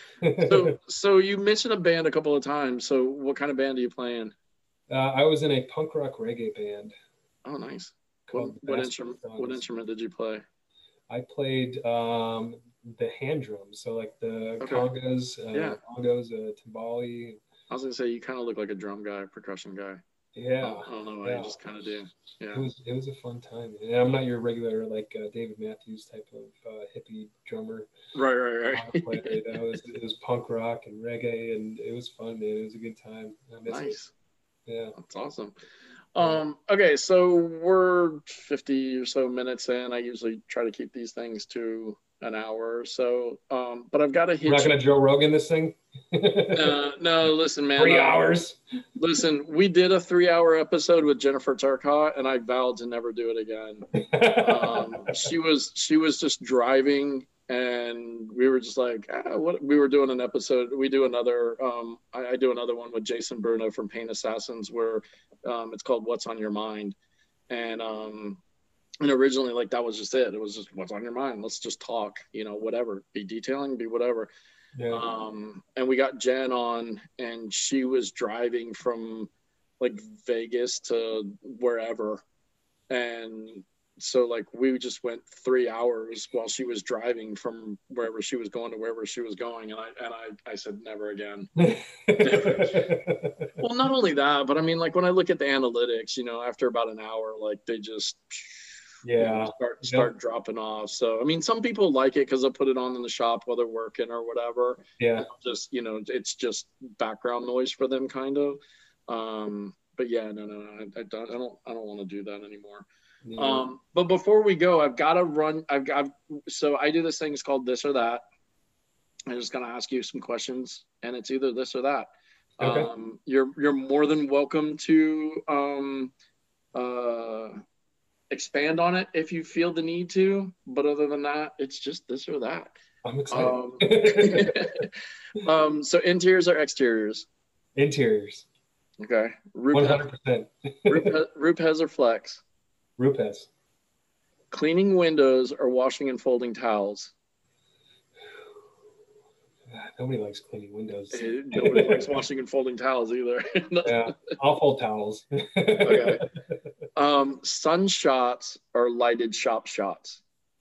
So so you mentioned a band a couple of times. So what kind of band are you playing? uh, I was in a punk rock reggae band Oh, nice. What called what Bastard instrument Sons. what instrument did you play? I played um, the hand drums, so like the Okay. congas, uh, Yeah. bongos, uh, timbali. I was gonna say you kind of look like a drum guy, percussion guy. Yeah, I don't know why yeah. you just kind of do. Yeah. It was it was a fun time. And I'm not your regular like uh, David Matthews type of uh, hippie drummer. Right, right, Uh, right. player. That was it was punk rock and reggae, and it was fun, man. It was a good time. I miss it. Nice. Yeah. That's awesome. Um, okay, so we're fifty or so minutes in. I usually try to keep these things to an hour or so. Um, but I've got to hit We're not you. gonna Joe Rogan this thing. Uh, no, listen, man. Three uh, hours. Listen, we did a three-hour episode with Jennifer Turcott, and I vowed to never do it again. Um, she was she was just driving and we were just like, ah, what? We were doing an episode. We do another. Um, I, I do another one with Jason Bruno from Paint Assassins, where um, it's called "What's on Your Mind," and um, and originally, like, that was just it. It was just, what's on your mind? Let's just talk. You know, whatever. Be detailing. Be whatever. Yeah. Um, and we got Jen on, and she was driving from like Vegas to wherever, and so like we just went three hours while she was driving from wherever she was going to wherever she was going, and I and I, I said never again. Well, not only that, but I mean, like when I look at the analytics, you know, after about an hour, like they just yeah you know, start start yep. dropping off. So I mean, some people like it because they'll put it on in the shop while they're working or whatever. Yeah, just you know, it's just background noise for them, kind of. Um, but yeah, no, no, no, I, I don't, I don't, I don't want to do that anymore. yeah. Um, but before we go, I've got to run. I've got so I do this thing. It's called This or That. I'm just gonna ask you some questions, and it's either this or that. Okay. Um, you're you're more than welcome to um, uh, expand on it if you feel the need to. But other than that, it's just this or that. I'm excited. Um, um, so interiors or exteriors? Interiors. Okay. One hundred percent. Rupes or Flex? Rupes. Cleaning windows or washing and folding towels? Nobody likes cleaning windows. Nobody likes washing and folding towels either. Yeah, I'll fold towels. Okay. Um, sun shots or lighted shop shots?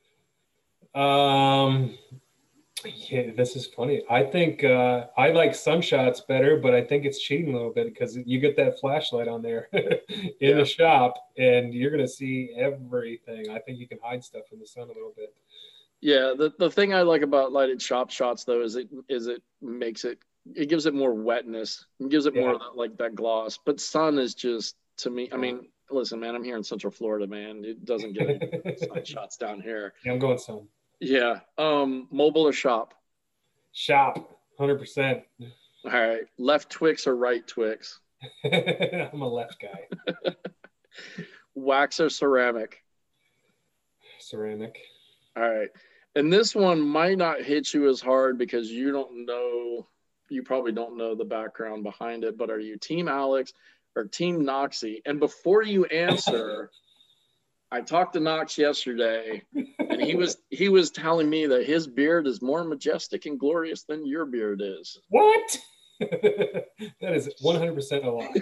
Um, yeah, this is funny. I think uh, I like sun shots better, but I think it's cheating a little bit because you get that flashlight on there in Yeah. the shop, and you're gonna see everything. I think you can hide stuff in the sun a little bit. Yeah, the, the thing I like about lighted shop shots though is it is it makes it it gives it more wetness. It gives it more Yeah. of that, like that gloss. But sun is just, to me, I mean, listen, man, I'm here in Central Florida, man. It doesn't get any sun shots down here. Yeah, I'm going sun. Yeah. Um, mobile or shop? Shop, one hundred percent. All right. Left Twix or right Twix? I'm a left guy. Wax or ceramic? Ceramic. All right. And this one might not hit you as hard because you don't know, you probably don't know the background behind it, but are you Team Alex or Team Noxie? And before you answer, I talked to Knox yesterday, and he was he was telling me that his beard is more majestic and glorious than your beard is. What? That is one hundred percent a lie.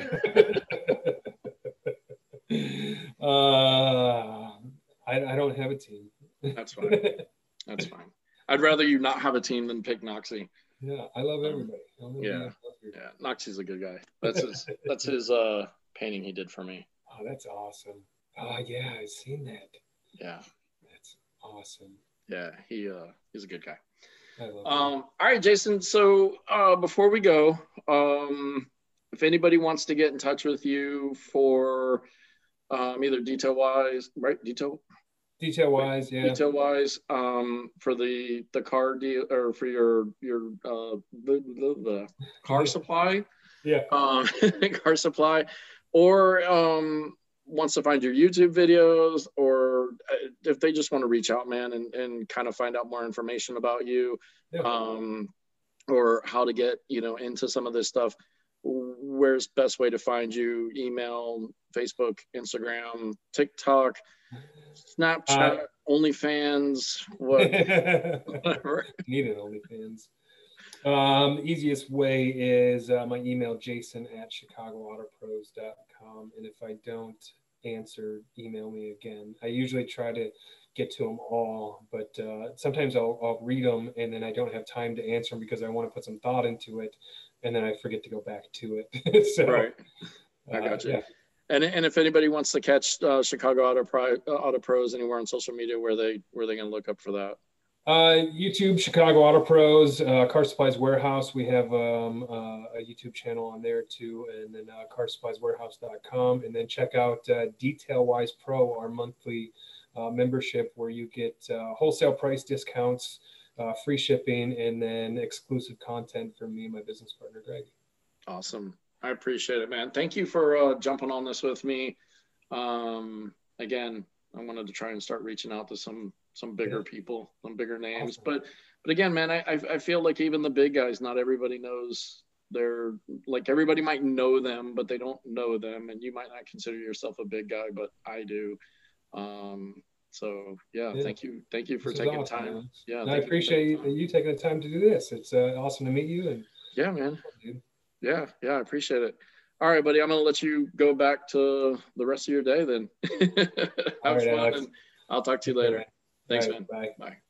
uh, I, I don't have a team. That's fine. That's fine. I'd rather you not have a team than pick Noxie. Yeah, I love everybody. I love Yeah, everybody. yeah. Noxie's a good guy. That's his. That's his uh, painting he did for me. Oh, that's awesome. Oh, yeah, I've seen that. Yeah, That's awesome. yeah. He uh, he's a good guy. I love Um, all right, Jason. So uh, before we go, um, if anybody wants to get in touch with you for um, either detail wise, right? Detail. that. Detail wise, yeah. Detail wise, um, for the the car deal or for your your uh the the, the car supply, Yeah. um, car supply, or um wants to find your YouTube videos, or if they just want to reach out, man, and and kind of find out more information about you, Yeah. um, or how to get you know into some of this stuff. Where's best way to find you? Email, Facebook, Instagram, TikTok, Snapchat, Uh, OnlyFans, what? Whatever. Needed OnlyFans. Um, the easiest way is uh, my email, jason at chicago auto pros dot com. And if I don't answer, email me again. I usually try to get to them all, but uh, sometimes I'll, I'll read them and then I don't have time to answer them because I want to put some thought into it. And then I forget to go back to it. So, Right. I got uh, you. yeah. And and if anybody wants to catch uh, Chicago Auto, Pri- uh, Auto Pros anywhere on social media, where they where they can look up for that? Uh, YouTube, Chicago Auto Pros, uh, Car Supplies Warehouse. We have um, uh, a YouTube channel on there too, and then uh, car supplies warehouse dot com. And then check out uh, Detail Wise Pro, our monthly uh, membership, where you get uh, wholesale price discounts, uh, free shipping, and then exclusive content from me and my business partner, Greg. Awesome. I appreciate it, man. Thank you for uh, jumping on this with me. Um, again, I wanted to try and start reaching out to some some bigger Yeah. people, some bigger names. Awesome. But but again, man, I I feel like even the big guys, not everybody knows. They're like, everybody might know them, but they don't know them, and you might not consider yourself a big guy, but I do. Um, so yeah, Yeah. thank you, thank you for This is taking awesome, time. man. Yeah, And I thank you for taking appreciate time. you taking the time to do this. It's uh, awesome to meet you. And Yeah, man. dude. Yeah, yeah, I appreciate it. All right, buddy, I'm gonna let you go back to the rest of your day then. All Have right, fun, Alex. and I'll talk to you Take care, later. man. Thanks, All man. right, bye. Bye.